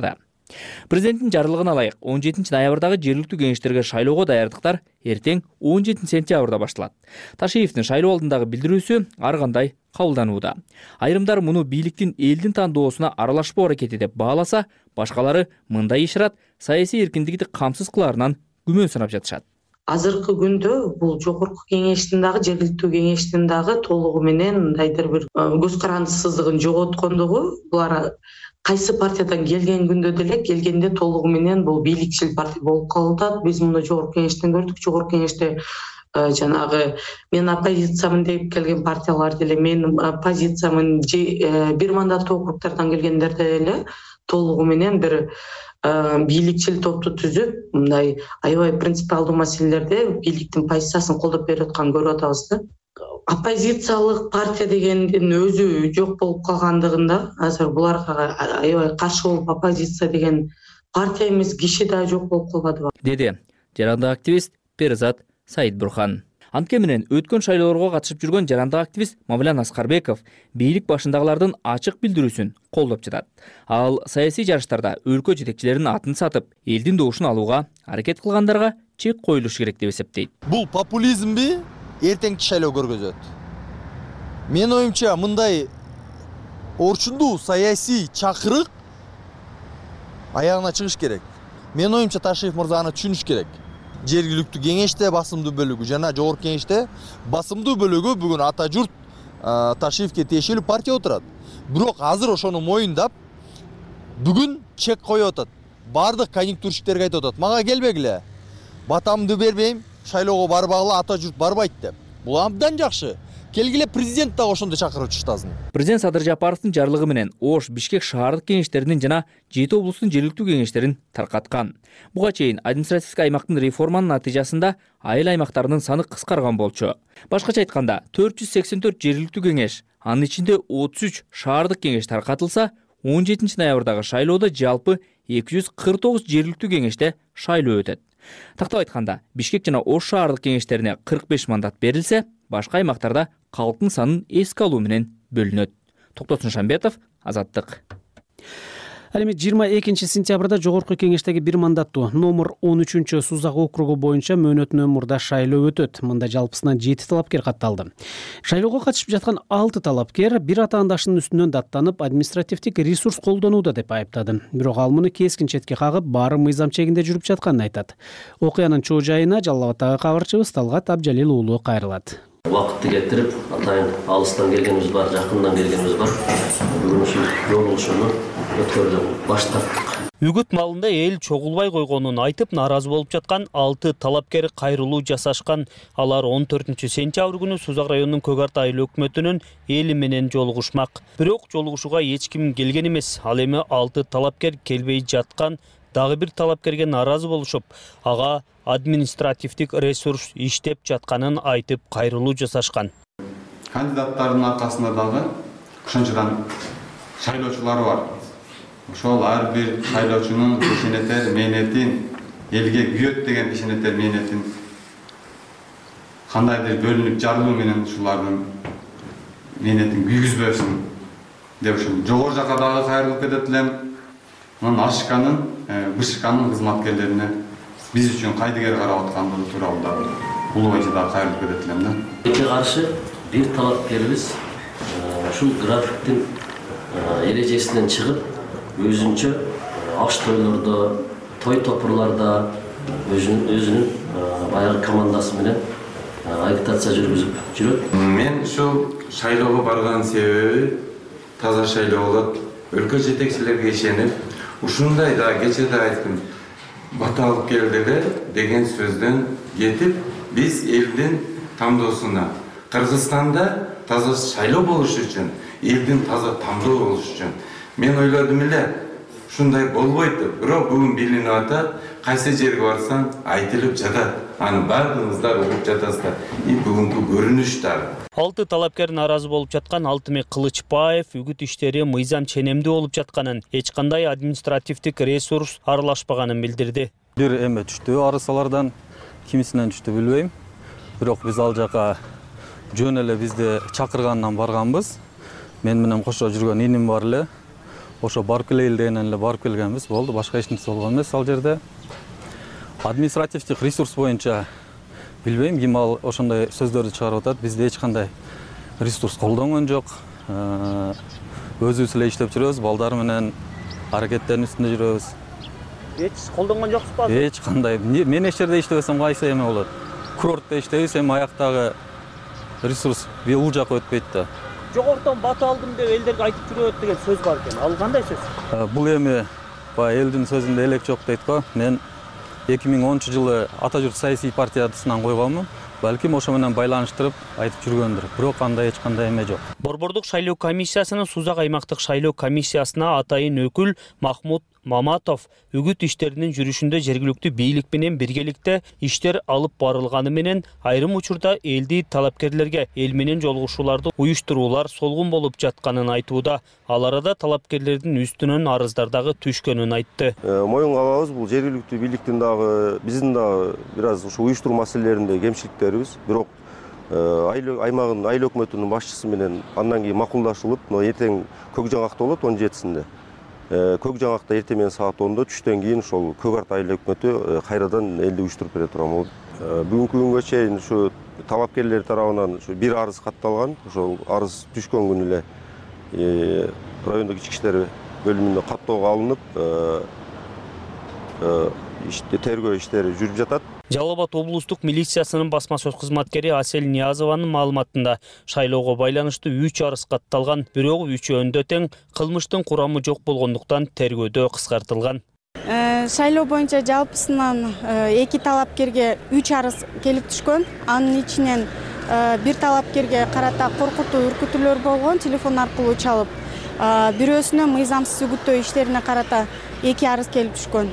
Президенттин жарлыгына ылайык он жетинчи ноябрдагы жергиликтүү кеңештерге шайлоого даярдыктар эртең он жетинчи сентябрда башталат. Ташиевдин шайлоо алдындагы билдирүүсү ар кандай кабылданууда. Айрымдар муну бийликтин элдин тандоосуна аралашпоо аракети деп бааласа, башкалары мындай ишарат саясий эркиндикти камсыз кылаарынан күмөн санап жатышат. Азыркы күндө бул жогорку кеңештин дагы жергиликтүү кеңештин дагы толугу менен мындайдыр бир көз карандысыздыгын жоготкондугу, булар кайсы партиядан келген күндө деле келгенде толугу менен бул бийликчил партия болуп калып атат. Биз муну жогорку кеңештен көрдүк. Жогорку кеңеште жанагы мен оппозициямын деп келген партиялар деле, мен оппозициямын бир мандаттуу округдардан келгендер деле толугу менен бир бийликчил топту түзүп, мындай аябай принципиалдуу маселелерде бийликтин позициясын колдоп берип атканын көрүп атабыз да. Оппозициялык партия дегендин өзү жок болуп калгандыгында, азыр буларга аябай каршы болуп оппозиция деген партия эмес, киши да жок болуп калбадыбы, деди жарандык активист Перизат Саидбурхан. Антке менен өткөн шайлоолорго катышып жүргөн жарандык активист Мавлян Аскарбеков бийлик башындагылардын ачык билдирүүсүн колдоп жатат. Ал саясий жарыштарда өлкө жетекчилеринин атын сатып, элдин добушун алууга аракет кылгандарга чек коюлуш керек деп эсептейт. Бул популизмби эртеңки шайлоо көргөзөт. Мен оюмча мындай орчундуу саясий чакырык аягына чыгыш керек. Мен оюмча Ташиев мырза аны түшүнүш керек. Жергиликтүү кеңеште басымдуу бөлүгү жана жогорку кеңеште басымдуу бөлүгү бүгүн ата журт Ташиевке тиешелүү партия отурат. Бирок азыр ошону моюндап бүгүн чек коюп атат. Бардык конъюнктурщиктерге айтып атат. Мага келбегиле. Батамды бербейм, шайлоого барбагыла, ата журт барбайт деп. Бул абдан жакшы. Келгиле президент дагы ошондой чакырып чыктасын. Президент Садыр Жапаровдун жарлыгы менен Ош, Бишкек шаардык кеңештеринин жана жети облустун жергиликтүү кеңештерин таркаткан. Буга чейин административдик аймактын реформанын натыйжасында айыл аймактарынын саны кыскарган болчу. Башкача айтканда, төрт жүз сексен төрт жергиликтүү кеңеш, анын ичинде отуз үч шаардык кеңеш таркатылса, он жетинчи ноябрдагы шайлоодо жалпы эки жүз кырк тогуз жергиликтүү кеңеште шайлоо өтөт. Тактап айтканда, Бишкек жана Ош шаардык кеңештерине кырк беш мандат берилсе, башка аймактарда калктын санын эске алуу менен бөлүнөт. Токтосун Шамбетов, Азаттык. Ал эми жыйырма экинчи сентябрда жогорку кеңештеги бир мандаттуу номер он үчүнчү Сузак округу боюнча мөөнөт номурда шайлоо өтөт. Мында жалпысынан жети талапкер катталды. Шайлоого катышып жаткан алты талапкер бир атаандашынын үстүнөн даттанып, административдик ресурс колдонууда деп айыптады. Бирок ал муну кескин четке кагып, баары мыйзам чегинде жүрүп жатканын айтат. Окуянын чоо жайына Жалал Абадтагы кабарчыбыз Талгат Абжалил уулу кайрылат. Убакытты кетирип, атайын алыстан келгенибиз бар, жакындан келгенибиз бар. Бүгүн ушул жолугушууну өткөрүп баштадык. Үгүт малында эл чогулбай койгонун айтып нааразы болуп жаткан алты талапкер кайрылуу жасашкан. Алар он төртүнчү сентябрь күнү Сузак районунун Көк Арт айыл өкмөтүнүн эли менен жолугушмак. Бирок жолугушууга эч ким келген эмес. Ал эми алты талапкер келбей жаткан дагы бир талапкерге нааразы болушуп, ага административдик ресурс иштеп жатканын айтып кайрылуу жасашкан. Кандидаттардын аркасында дагы ошончодан шайлоочулар бар. Ошол ар бир шайлоочунун ишенетер мээнетин, элге күйөт деген ишенетер мээнетин кандайдыр бөлүнүп жарылуу менен ушулардын мээнетин күйгүзбөсүн деп ушул жогору жака дагы кайрылып кетет элем. Анан Ашканын, Бышканын кызматкерлерине биз үчүн кайдыгер карап аткандыгы тууралуу дагы улубайча дагы кайрылып кетет элем да. Эки каршы бир талапкерибиз ушул графиктин эрежесинен чыгып, өзүнчө аш тойлордо, той топурларда өзүнүн баягы командасы менен агитация жүргүзүп жүрөт. Мен ушул шайлоого барган себеби таза шайлоо болот. Өлкө жетекчилерге ишенип, ушундай да кечээ да айттым. Бата алып келдилер деген сөздөн кетип, биз элдин тандоосуна, Кыргызстанда таза шайлоо болуш үчүн, элдин таза тандоо болуш үчүн мен ойлодум эле, ушундай болбойт деп. Бирок бүгүн билинип атат, кайсы жерге барсаң айтылып жатат. Аны бардыгыңыздар угуп жатасыздар. И бүгүнкү көрүнүш дагы. Алты талапкер нааразы болуп жаткан Алтымек Кылычбаев үгүт иштери мыйзам ченемдүү болуп жатканын, эч кандай административдик ресурс аралашпаганын билдирди. Бир эме түштү, арысалардан кимисинен түштү билбейм. Бирок биз ал жака жөн эле бизди чакыргандан барганбыз. Мен менен кошо жүргөн иним бар эле. ошо барып келели дегенден эле барып келгенбиз, болду, башка эч нерсе болгон эмес. Ал жерде административдик ресурс боюнча билбейм, ким ал ошондой сөздөрдү чыгарып атат. Бизде эч кандай ресурс колдонгон жок. Өзүбүз эле иштеп жүрөбүз, балдар менен аракеттердин үстүндө жүрөбүз. Эч колдонгон жоксузбу? Эч кандай. Мен эч жерде иштебесем кайсы эме болот? Курортто иштейбиз, эми аяктагы ресурс бул жака өтпөйт да. Жогорудон бата алдым деп элдерге айтып жүрөт деген сөз бар экен. Ал кандай сөз? Бул эми баягы элдин сөзүндө элек жок дейт го. Мен эки миң онунчу жылы Ата журт саясий партиясынан койгонмун. Балким ошо менен байланыштырып айтып жүргөндүр. Бирок андай эч кандай эме жок. Борбордук шайлоо комиссиясынын Сузак аймактык шайлоо комиссиясына атайын өкүл Махмут Маматов үгүт иштеринин жүрүшүндө жергиликтүү бийлик менен биргеликте иштер алып барылганы менен айрым учурда элди талапкерлерге эл менен жолугушууларды уюштуруулар солгун болуп жатканын айтууда. Ал арада талапкерлердин үстүнөн арыздар дагы түшкөнүн айтты. Моюнга алабыз, бул жергиликтүү бийликтин дагы биздин дагы бир аз ушу уюштуруу маселелеринде кемчиликтерибиз. Бирок аймагын айыл өкмөтүнүн башчысы менен андан кийин макулдашылып, эртең Көк Жаңакта болот он жетисинде. Көк Жаңакта эртең менен саат ондо түштөн кийин ошол Көк Арт айыл өкмөтү кайрадан элди уюштуруп бере турган. Бүгүнкү күнгө чейин ушу талапкерлер тарабынан бир арыз катталган. Ошол арыз түшкөн күнү эле райондук ички иштер бөлүмүнө каттоого алынып, тергөө иштери жүрүп жатат. Жалал Абад облустук милициясынын басма сөз кызматкери Асель Ниязованын маалыматында шайлоого байланыштуу үч арыз катталган, бирок үчөөндө тең кылмыштын курамы жок болгондуктан тергөөдө кыскартылган. Шайлоо боюнча жалпысынан эки талапкерге үч арыз келип түшкөн. Анын ичинен бир талапкерге карата коркутуу үркүтүүлөр болгон, телефон аркылуу чалып. Бирөөсүнө мыйзамсыз үгүттөө иштерине карата эки арыз келип түшкөн.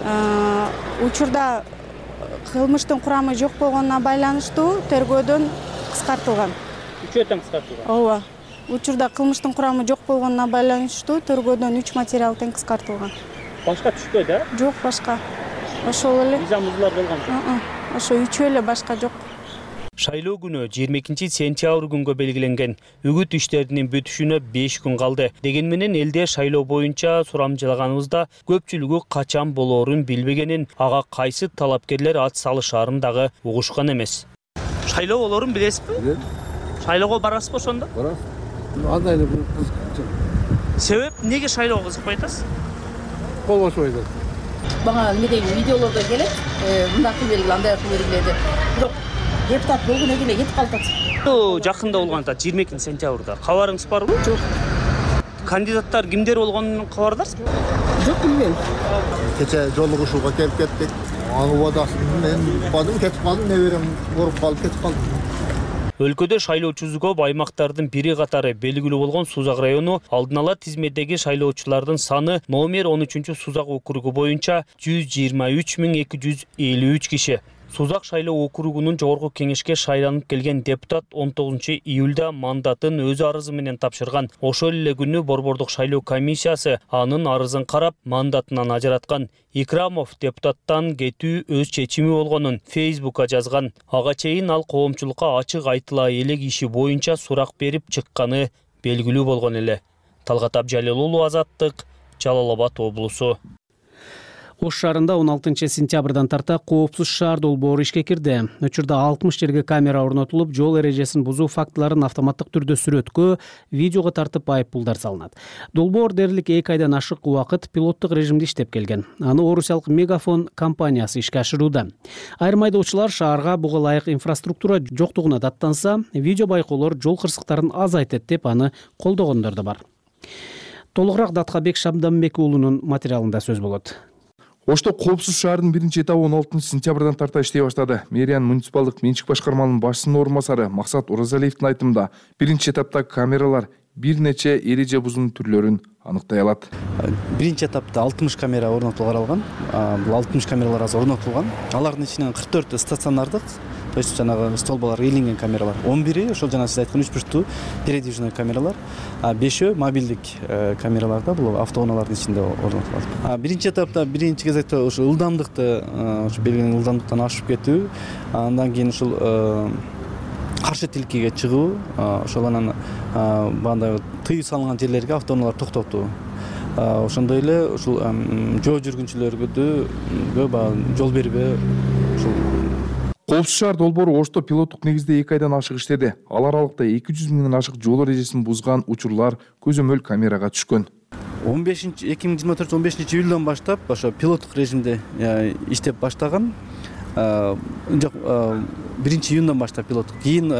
Учурда кылмыштын курамы жок болгонуна байланыштуу тергөөдөн кыскартылган. Үчөө тең кыскартылган. Ооба. Учурда кылмыштын курамы жок болгонуна байланыштуу тергөөдөн үч материал тең кыскартылган. Башка түшпөдү, э? Жок, башка. Ошол эле. Мыйзам бузуулар болгон жок. Ошо үчөө эле, башка жок. Шайлоо күнү жыйырма экинчи сентябрь күнгө белгиленген. Үгүт иштеринин бүтүшүнө беш күн калды. Деген менен элде шайлоо боюнча сурамжылаганыбызда көпчүлүгү качан болоорун билбегенин, ага кайсы талапкерлер ат салышаарын дагы угушкан эмес. Шайлоо болоорун билесизби? Билем. Шайлоого барасызбы ошондо? Барам. Андай эле кызык. Себеп неге шайлоого кызыкпай атасыз? Болбошпой атат. Бага эмедеги видеолордо келет, мындай кыл бергиле, андай кыл бергиле деп. Бирок депутат болгон эле кетип калат. Жакында болгон атат, жыйырма экинчи сентябрда. Кабарыңыз барбы? Жок. Кандидаттар кимдер болгонун кабардарсызбы? Жок, билбейм. Кече жолугушууга келип кеттик. Анын убадасын мен бадым кетип калдым, неберем коруп калып кетип калдым. Өлкөдө шайлоочусу көп аймактардын бири катары белгилүү болгон Сузак району алдын ала тизмедеги шайлоочулардын саны номер он үчүнчү Сузак округу боюнча жүз жыйырма үч миң эки жүз элүү үч киши. Сузак шайлоо округунун жогорку кеңешке шайланып келген депутат он тогузунчу июлда мандатын өз арызы менен тапшырган. Ошол эле күнү борбордук шайлоо комиссиясы анын арызын карап мандатынан ажыраткан. Икрамов депутаттан кетүү өз чечими болгонун Фейсбукка жазган. Ага чейин ал коомчулукка ачык айтыла элек иши боюнча сурак берип чыкканы белгилүү болгон эле. Талгат Абжалил уулу, Азаттык, Жалал Абад облусу. Ош шаарында он алтынчы сентябрдан тарта коопсуз шаар долбоору ишке кирди. Учурда алтымыш жерге камера орнотулуп, жол эрежесин бузуу фактыларын автоматтык түрдө сүрөткө, видеого тартып айыппулдар салынат. Долбоор дээрлик эки айдан ашык убакыт пилоттук режимде иштеп келген. Аны орусиялык Мегафон компаниясы ишке ашырууда. Айрым айдоочулар шаарга буга ылайык инфраструктура жоктугуна даттанса, видео байкоолор жол кырсыктарын азайтат деп аны колдогондор да бар. Толугураак Даткабек Шабданбек уулунун материалында сөз болот. Ошто коопсуз шаардын биринчи этабы он алтынчы сентябрдан тарта иштей баштады. Мэриянын муниципалдык менчик башкармалынын башчысынын орун басары Максат Оразалиевдин айтымында, биринчи этапта камералар бир нече эреже бузуунун түрлөрүн аныктай алат. Биринчи этапта алтымыш камера орнотууга каралган. Бул алтымыш камералар азыр орнотулган. Алардын ичинен кырк төртү стационардык, то есть жанагы столбаларга ийленген камералар. он бири ошол жана сиз айткан үч бурчтуу передвижный камералар, а бешөө мобилдик камералар да, бул автоунаалардын ичинде орнотулат. Биринчи этапта биринчи кезекте ошо ылдамдыкты, ошо белгиленген ылдамдыктан ашып кетүү, андан кийин ушул каршы тилкеге чыгуу, ошол анан бандай тыюу салынган жерлерге автоунаалар токтотуу. ошондой эле ушул жөө жүргүнчүлөргө баягы жол бербөө ушул. Коопсуз шаар долбоору Ошто пилоттук негизде эки айдан ашык иштеди. Ал аралыкта эки жүз миңден ашык жол эрежесин бузган учурлар көзөмөл камерага түшкөн. он бешинчи эки миң жыйырма төртүнчү он бешинчи июлдан баштап ошо пилоттук режимде иштеп баштаган. Биринчи июндан баштап пилоттук. Кийин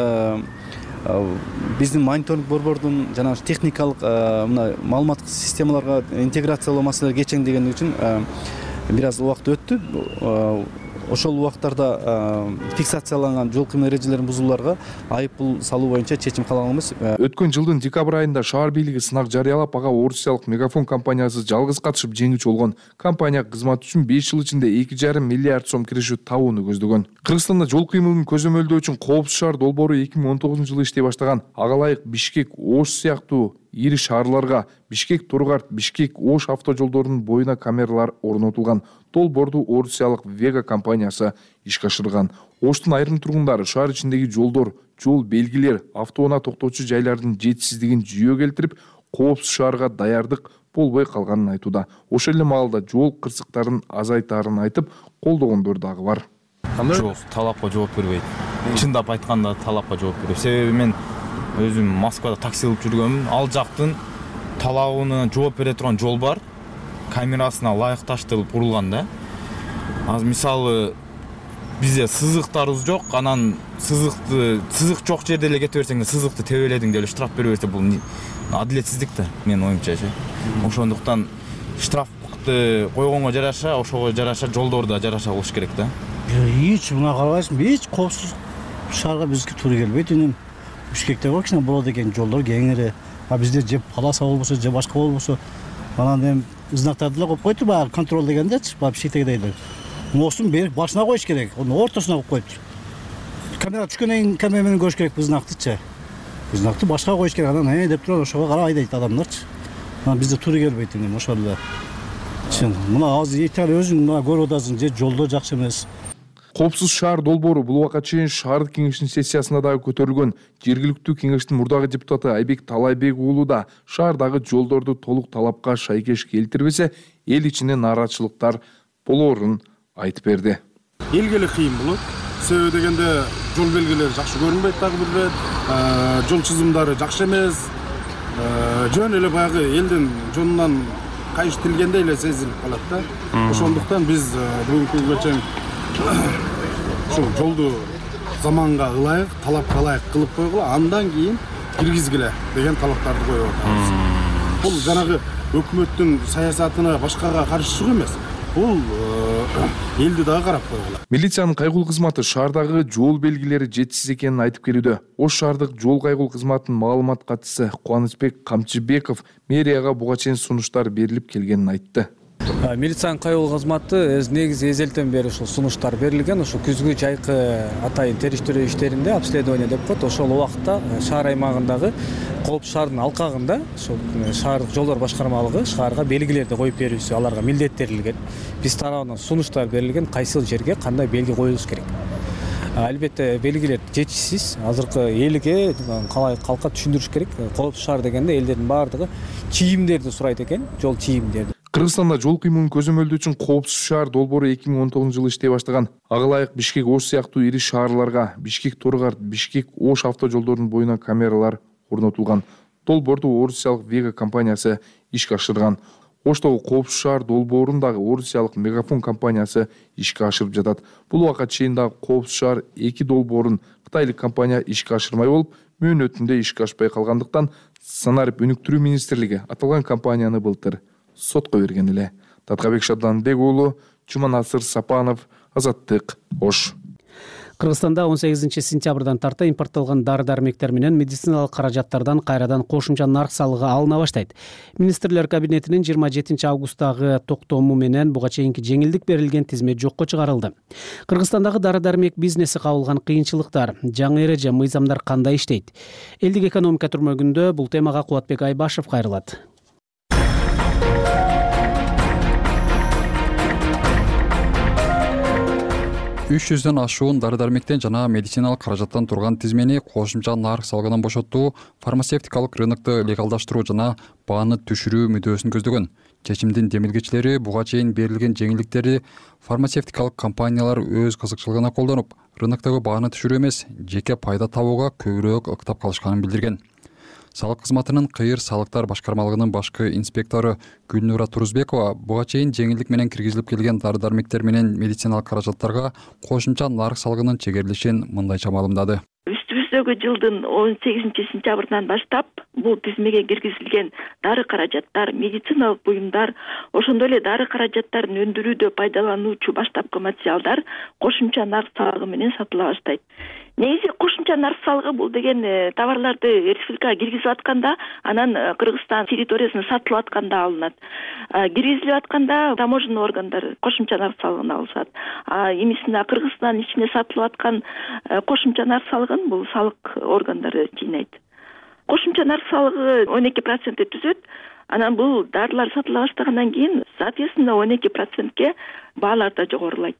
биздин мониторинг борбордун жана техникалык мына маалыматтык системаларга интеграциялоо маселелери кечеңдегени үчүн бир аз убакыт өттү. Ошол убактарда фиксацияланган жол кыймыл эрежелерин бузууларга айып пул салуу боюнча чечим кабыл алганбыз. Өткөн жылдын декабрь айында шаар бийлиги сынак жарыялап, ага орусиялык Мегафон компаниясы жалгыз катышып жеңүүчү болгон. Компания кызмат үчүн беш жыл ичинде эки жарым миллиард сом киришүү табууну көздөгөн. Кыргызстанда жол кыймылын көзөмөлдөө үчүн Коопсуз шаар долбоору эки миң он тогузунчу жылы иштей баштаган. Ага ылайык Бишкек, Ош сыяктуу ири шаарларга Бишкек, Тургарт, Бишкек, Ош автожолдорунун боюна камералар орнотулган. Долбоорду орусиялык Вега компаниясы ишке ашырган. Оштун айрым тургундары шаар ичиндеги жолдор, жол белгилер, автоунаа токтоочу жайлардын жетишсиздигин жүйө келтирип, Коопсуз шаарга даярдык болбой калганын айтууда. Ошол эле маалда жол кырсыктарын азайтаарын айтып, колдогондор дагы бар. Жол талапка жооп бербейт. Чындап айтканда талапка жооп бербейт. Себеби мен өзүм Москвада такси кылып жүргөнмүн. Ал жактын талабына жооп бере турган жол бар. Камерасына ылайыкташтырылып курулган да. Аз мисалы бизде сызыктарыбыз жок, анан сызыкты сызык жок жерде эле кетип берсең, сызыкты тебеледиң деп эле штраф бере берсе, бул адилетсиздик да, менин оюмча. Ошондуктан штрафты койгонго жараша, ошого жараша жолдорду жараша болуш керек да. Эч мына карабайсың, эч коопсуз шаарга бизге туура келбейт. Үнүн Бишкекте бар кичине болот экен жолдор кеңири. А бизде же полоса болбосо, же башка болбосо, анан эми знактарды эле коюп коюптур, баягы контроль дегендечи, баягы Бишкектегидей. Мостун берип башына коюш керек, onu ортосуна коюп коюптур. Камера түшкөндөн кийин камера менен көрүш керек знактычы. Знакты башка коюш керек, анан э деп туруп ошого карап айдайт адамдарчы. Анан бизде туура келбейт эми ошол эле. Чын, мына азыр Италия өзүң мына көрүп атасың, же жолдор жакшы эмес. Коопсуз шаар долбоору бул убакка чейин шаардык кеңештин сессиясында дагы көтөрүлгөн. Жергиликтүү кеңештин мурдагы депутаты Айбек Талайбек уулу да шаардагы жолдорду толук талапка шайкеш келтирбесе, эл ичинен нааразычылыктар болоорун айтып берди. Элге эле кыйын болот. Себеби дегенде жол белгилери жакшы көрүнбөйт дагы бир бет, жол чызымдары жакшы эмес. Жөн эле баягы элдин жонунан кайыштырылгендей эле сезилип калат да. Ошондуктан биз бүгүнкү күнгө чейин ушул жолду заманга ылайык, талапка ылайык кылып койгула, андан кийин киргизгиле деген талаптарды коюп атабыз. Бул жанагы өкмөттүн саясатына башкага каршы чыгуу эмес. Бул элди дагы карап койгула. Милициянын кайгыл кызматы шаардагы жол белгилери жетишсиз экенин айтып келүүдө. Ош шаардык жол кайгыл кызматынын маалымат катчысы Кубанычбек Камчыбеков мэрияга буга чейин сунуштар берилип келгенин айтты. Милициянын кайгыл кызматы негизи эзелтен бери ушул сунуштар берилген. Ошол күзгү жайкы атайын териштирүү иштеринде обследование деп коет. Ошол убакта шаар аймагындагы Коопсуз шаардын алкагында ошол шаардык жолдор башкармалыгы шаарга белгилерди коюп берүүсү аларга милдеттелинген. Биз тарабынан сунуштар берилген, кайсыл жерге кандай белги коюлуш керек. Албетте белгилер жетишсиз. Азыркы элге калай калка түшүндүрүш керек. Коопсуз шаар дегенде элдердин баардыгы чийимдерди сурайт экен, жол чийимдерди. Кыргызстанда жол кыймылын көзөмөлдөө үчүн Коопсуз шаар долбоору эки миң он тогузунчу жылы иштей баштаган. Ага ылайык Бишкек, Ош сыяктуу ири шаарларга Бишкек, Тургарт, Бишкек, Ош автожолдорунун боюна камералар орнотулган. Долбоорду орусиялык Вега компаниясы ишке ашырган. Оштогу Коопсуз шаар долбоорун дагы орусиялык Мегафон компаниясы ишке ашырып жатат. Бул убакка чейин дагы Коопсуз шаар эки долбоорун кытайлык компания ишке ашырмай болуп, мөөнөтүндө ишке ашпай калгандыктан Санарип өнүктүрүү министрлиги аталган компанияны былтыр сотко берген эле. Таткабек Шабданбек уулу, Жуманасыр Сапанов, Азаттык, Ош. Кыргызстанда он сегизинчи сентябрдан тарта импортталган дары-дармектер менен медициналык каражаттардан кайрадан кошумча нарк салыгы алына баштайт. Министрлер кабинетинин жыйырма жетинчи августтагы токтому менен буга чейинки жеңилдик берилген тизмет жокко чыгарылды. Кыргызстандагы дары-дармек бизнеси кабылган кыйынчылыктар, жаңы эреже, мыйзамдар кандай иштейт? Элдик экономика түрмөгүндө бул темага Кубатбек Айбашев кайрылат. үч жүздөн ашуун дары дармектен жана медициналык каражаттан турган тизмени кошумча нарык салыгынан бошотуу, фармацевтикалык рынокту легалдаштыруу жана бааны түшүрүү мүдөөсүн көздөгөн. Чечимдин демилгечилери буга чейин берилген жеңилдиктерди фармацевтикалык компаниялар өз кызыкчылыгына колдонуп, рыноктогу бааны түшүрүү эмес, жеке пайда табууга көбүрөөк ыктап калышканын билдирген. Салык кызматынын кыйыр салыктар башкармалыгынын башкы инспектору Гүлнура Турузбекова буга чейин жеңилдик менен киргизилип келген дары дармектер менен медициналык каражаттарга кошумча нарык салыгынын чегерилишин мындайча маалымдады. Үстүбүздөгү жылдын он сегизинчи сентябрынан баштап бул тизмеге киргизилген дары каражаттар, медициналык буюмдар, ошондой эле дары каражаттарын өндүрүүдө пайдалануучу баштапкы материалдар кошумча нарык салыгы менен сатыла баштайт. Негизи кошумча нарык салыгы бул деген товарларды республикага киргизип атканда, анан Кыргызстан территориясына сатылып атканда алынат. Киргизилип атканда таможенный органдар кошумча нарык салыгын алышат. А эмисинде Кыргызстан ичине сатылып аткан кошумча нарык салыгын бул салык органдары жыйнайт. Кошумча нарык салыгы он эки процент түзөт. Анан бул дарылар сатыла баштагандан кийин, соответственно, он эки процентке баалар да жогорулайт.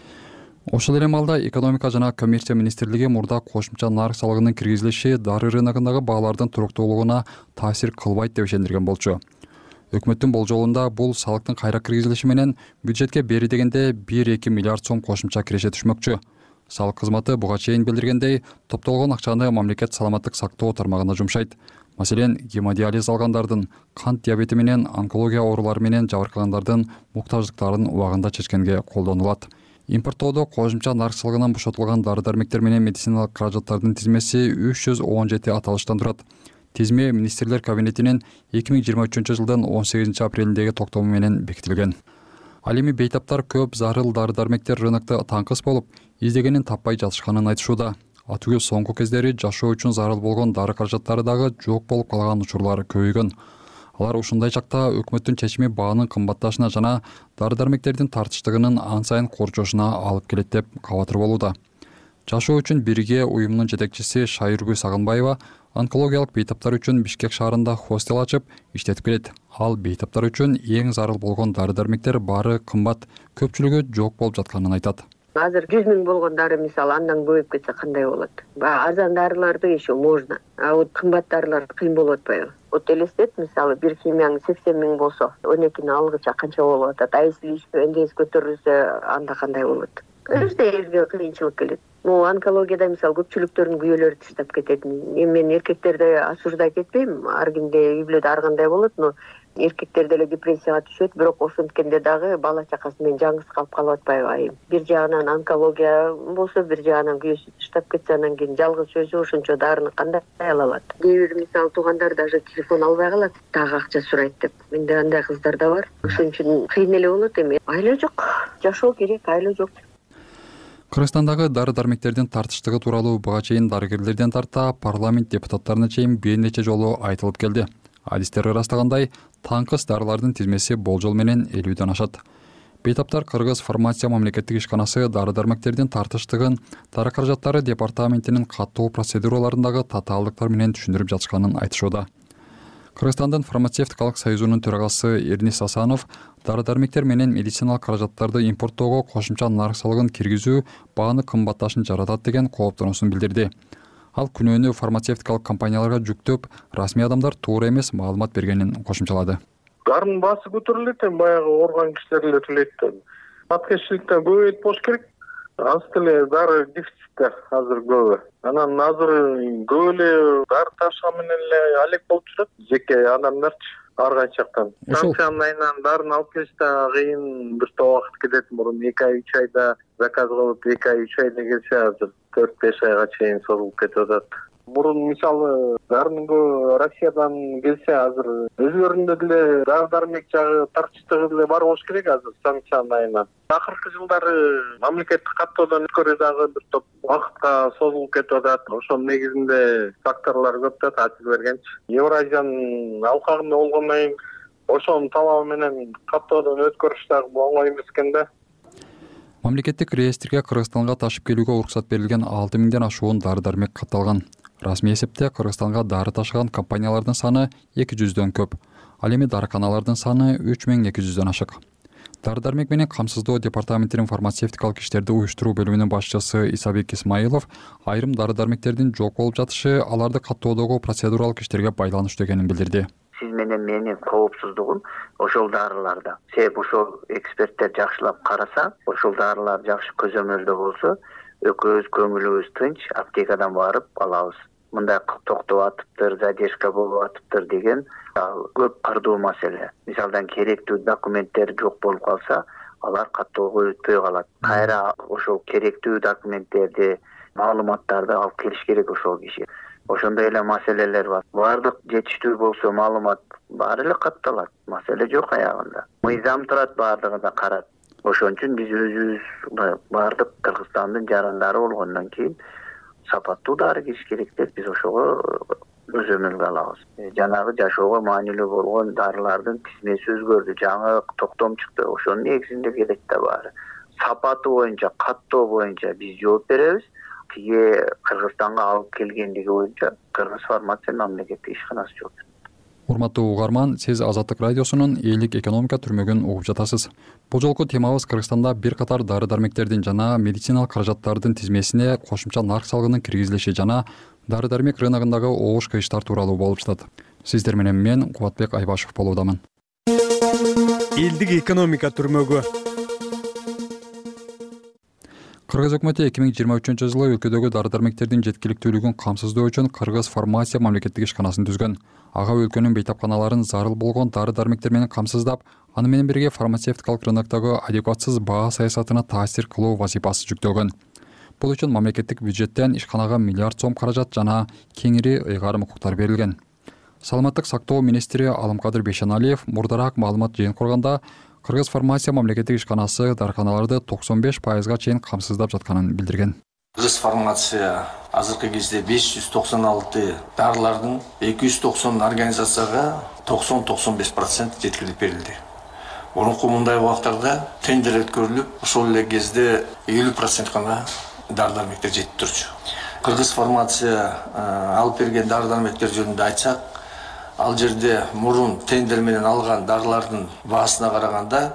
Ошол эле маалда экономика жана коммерция министрлиги мурда кошумча нарык салыгынын киргизилиши дары рыногундагы баалардын туруктуулугуна таасир кылбайт деп ишендирген болчу. Өкмөттүн болжолунда бул салыктын кайра киргизилиши менен бюджетке бери дегенде бир эки миллиард сом кошумча киреше түшмөкчү. Салык кызматы буга чейин билдиргендей, топтолгон акчаны мамлекет саламаттык сактоо тармагына жумшайт. Маселен, гемодиализ алгандардын, кант диабети менен онкология оорулары менен жабыркагандардын муктаждыктарын убагында чечкенге колдонулат. Импорттоодо кошумча нарык салыгынан бошотулган дары дармектер менен медициналык каражаттардын тизмеси үч жүз он жети аталыштан турат. Тизме министрлер кабинетинин эки миң жыйырма үчүнчү жылдын он сегизинчи апрелиндеги токтому менен бекитилген. Ал эми бейтаптар көп зарыл дары дармектер рынокто таңкыс болуп, издегенин таппай жатышканын айтышууда. Атүгү соңку кездери жашоо үчүн зарыл болгон дары каражаттары дагы жок болуп калган учурлар көбөйгөн. Алар ушундай чакта өкмөттүн чечими баанын кымбатташына жана дары дармектердин тартыштыгынын ан сайын корчошуна алып келет деп кабатыр болууда. Жашоо үчүн бирге уюмунун жетекчиси Шайыргүл Сагынбаева онкологиялык бейтаптар үчүн Бишкек шаарында хостел ачып иштетип келет. Ал бейтаптар үчүн эң зарыл болгон дары дармектер баары кымбат, көпчүлүгү жок болуп жатканын айтат. Азыр жүз миң болгон дары мисалы андан көбөйүп кетсе кандай болот? Арзан дарыларды еще можно, а вот кымбат дарылар кыйын болуп атпайбы? Вот элестет, мисалы бир химияң сексен миң болсо, он экини алгыча канча болуп атат? А если эндес көтөрүлсө, анда кандай болот? Өзү элге кыйынчылык келет. Могу онкологияда мисалы көпчүлүктөрдүн күйөлөрү таштап кетет. Эми мен эркектерди осуждай кетпейм, ар кимде үй бүлөдө ар кандай болот, но эркектер деле депрессияга түшөт, бирок ошенткенде дагы бала чакасы менен жаңгыз калып калып атпайбы айым. Бир жагынан онкология болсо, бир жагынан күйөөсү таштап кетсе, анан кийин жалгыз өзү ошончо дарыны кандай ала алат? Кээ бир мисалы туугандар даже телефон албай калат, дагы акча сурайт деп. Менде андай кыздар да бар. Ошон үчүн кыйын эле болот эми. Айла жок, жашоо керек, айла жок. Кыргызстандагы дары дармектердин тартыштыгы тууралуу буга чейин дарыгерлерден тарта парламент депутаттарына чейин бир нече жолу айтылып келди. Адистер ырастагандай, таңкыс дарылардын тизмеси болжол менен элүүдөн ашат. Бейтаптар Кыргыз фармация мамлекеттик ишканасы дары дармектердин тартыштыгын дары каражаттары департаментинин каттуу процедураларындагы татаалдыктар менен түшүндүрүп жатышканын айтышууда. Кыргызстандын фармацевтикалык союзунун төрагасы Эрнис Асанов дары дармектер менен медициналык каражаттарды импорттоого кошумча нарык салыгын киргизүү бааны кымбатташын жаратат деген кооптонуусун билдирди. Ал күнөөнү фармацевтикалык компанияларга жүктөп, расмий адамдар туура эмес маалымат бергенин кошумчалады. Дарынын баасы көтөрүлөт, баягы ооруган кишилер эле төлөйт. Маткечиликтен көбөйт болуш керек. Аз деле дары дефицитте азыр көбү. Анан азыр көп эле дары ташыган менен эле алек болуп жүрөт. Жеке адамдарчы ар кайсы жактан. Станциянын айынан дарын алып келиште кыйын бир топ убакыт кетет. Мурун эки ай үч айда заказ кылып, эки ай үч айда келсе азыр төрт беш айга чейин созулуп кетип атат. Мурун мисалы дарынын Россиядан келсе азыр өзүлөрүндө деле дары дармек жагы тартыштыгы деле бар болуш керек азыр станциянын айынан. Акыркы жылдары мамлекеттик каттоодон өткөрүү дагы бир топ убакытка созулуп кетип атат. Ошонун негизинде факторлор көп да таасир бергенчи. Евразиянын алкагында болгондон кийин ошонун талабы менен каттоодон өткөрүш дагы оңой эмес экен да. Мамлекеттик реестрге Кыргызстанга ташып келүүгө уруксат берилген алты миңден ашуун дары дармек катталган. Расмий эсепте Кыргызстанга дары ташыган компаниялардын саны эки жүздөн көп. Ал эми дарыканалардын саны үч миң эки жүздөн ашык. Дары дармек менен камсыздоо департаментинин фармацевтикалык иштерди уюштуруу бөлүмүнүн башчысы Исабек Исмаилов айрым дары дармектердин жок болуп жатышы аларды каттоодогу процедуралык иштерге байланыштуу экенин билдирди. Сиз менен менин коопсуздугум ошол дарыларда. Себеби ошол эксперттер жакшылап караса, ошол дарылар жакшы көзөмөлдө болсо, экөөбүз көңүлүбүз тынч аптекадан барып алабыз. Мындай токтоп атыптыр, задержка болуп атыптыр деген көп кырдуу маселе. Мисалдан керектүү документтер жок болуп калса, алар каттоого өтпөй калат. Кайра ошол керектүү документтерди, маалыматтарды алып келиш керек ошол киши. Ошондой эле маселелер бар. Бардык жетиштүү болсо маалымат баары эле катталат. Маселе жок аягында. Мыйзам турат, бардыгына карат. Ошон үчүн биз өзүбүз бардык Кыргызстандын жарандары болгондон кийин сапаттуу дары кириш керек деп биз ошого көзөмөлгө алабыз. Жанагы жашоого маанилүү болгон дарылардын тизмеси өзгөрдү, жаңы токтом чыкты. Ошонун негизинде келет да баары. Сапаты боюнча, каттоо боюнча биз жооп беребиз. Тиги Кыргызстанга алып келгендиги боюнча Кыргыз фармация мамлекеттик ишканасы жооп берет. Урматтуу угарман, сиз Азаттык радиосунун элдик экономика түрмөгүн угуп жатасыз. Бул жолку темабыз Кыргызстанда бир катар дары дармектердин жана медициналык каражаттардын тизмесине кошумча нарк салыгынын киргизилиши жана дары дармек рыногундагы огуш кыйыштар тууралуу болуп жатат. Сиздер менен мен Кубатбек Айбашев болуудамын. Элдик экономика түрмөгү. Кыргыз өкмөтү эки миң жыйырма үчүнчү жылы өлкөдөгү дары дармектердин жеткиликтүүлүгүн камсыздоо үчүн Кыргыз фармация мамлекеттик ишканасын түзгөн. Ага өлкөнүн бейтапканаларын зарыл болгон дары дармектер менен камсыздап, аны менен бирге фармацевтикалык рыноктогу адекватсыз баа саясатына таасир кылуу вазифасы жүктөлгөн. Бул үчүн мамлекеттик бюджеттен ишканага миллиард сом каражат жана кеңири ыйгарым укуктар берилген. Саламаттык сактоо министри Алымкадыр Бейшеналиев мурдараак маалымат жыйын курганда Кыргыз фармация мамлекеттик ишканасы дарыканаларды токсон беш пайызга чейин камсыздап жатканын билдирген. Кыргыз фармация азыркы кезде беш жүз токсон алты дарылардын эки жүз токсон организацияга токсон токсон беш процент жеткирип берилди. Мурунку мындай убактарда тендер өткөрүлүп, ошол эле кезде элүү процент гана дары дармектер жетип турчу. Кыргыз фармация алып берген дары дармектер жөнүндө айтсак, ал жерде мурун тендер менен алган дарылардын баасына караганда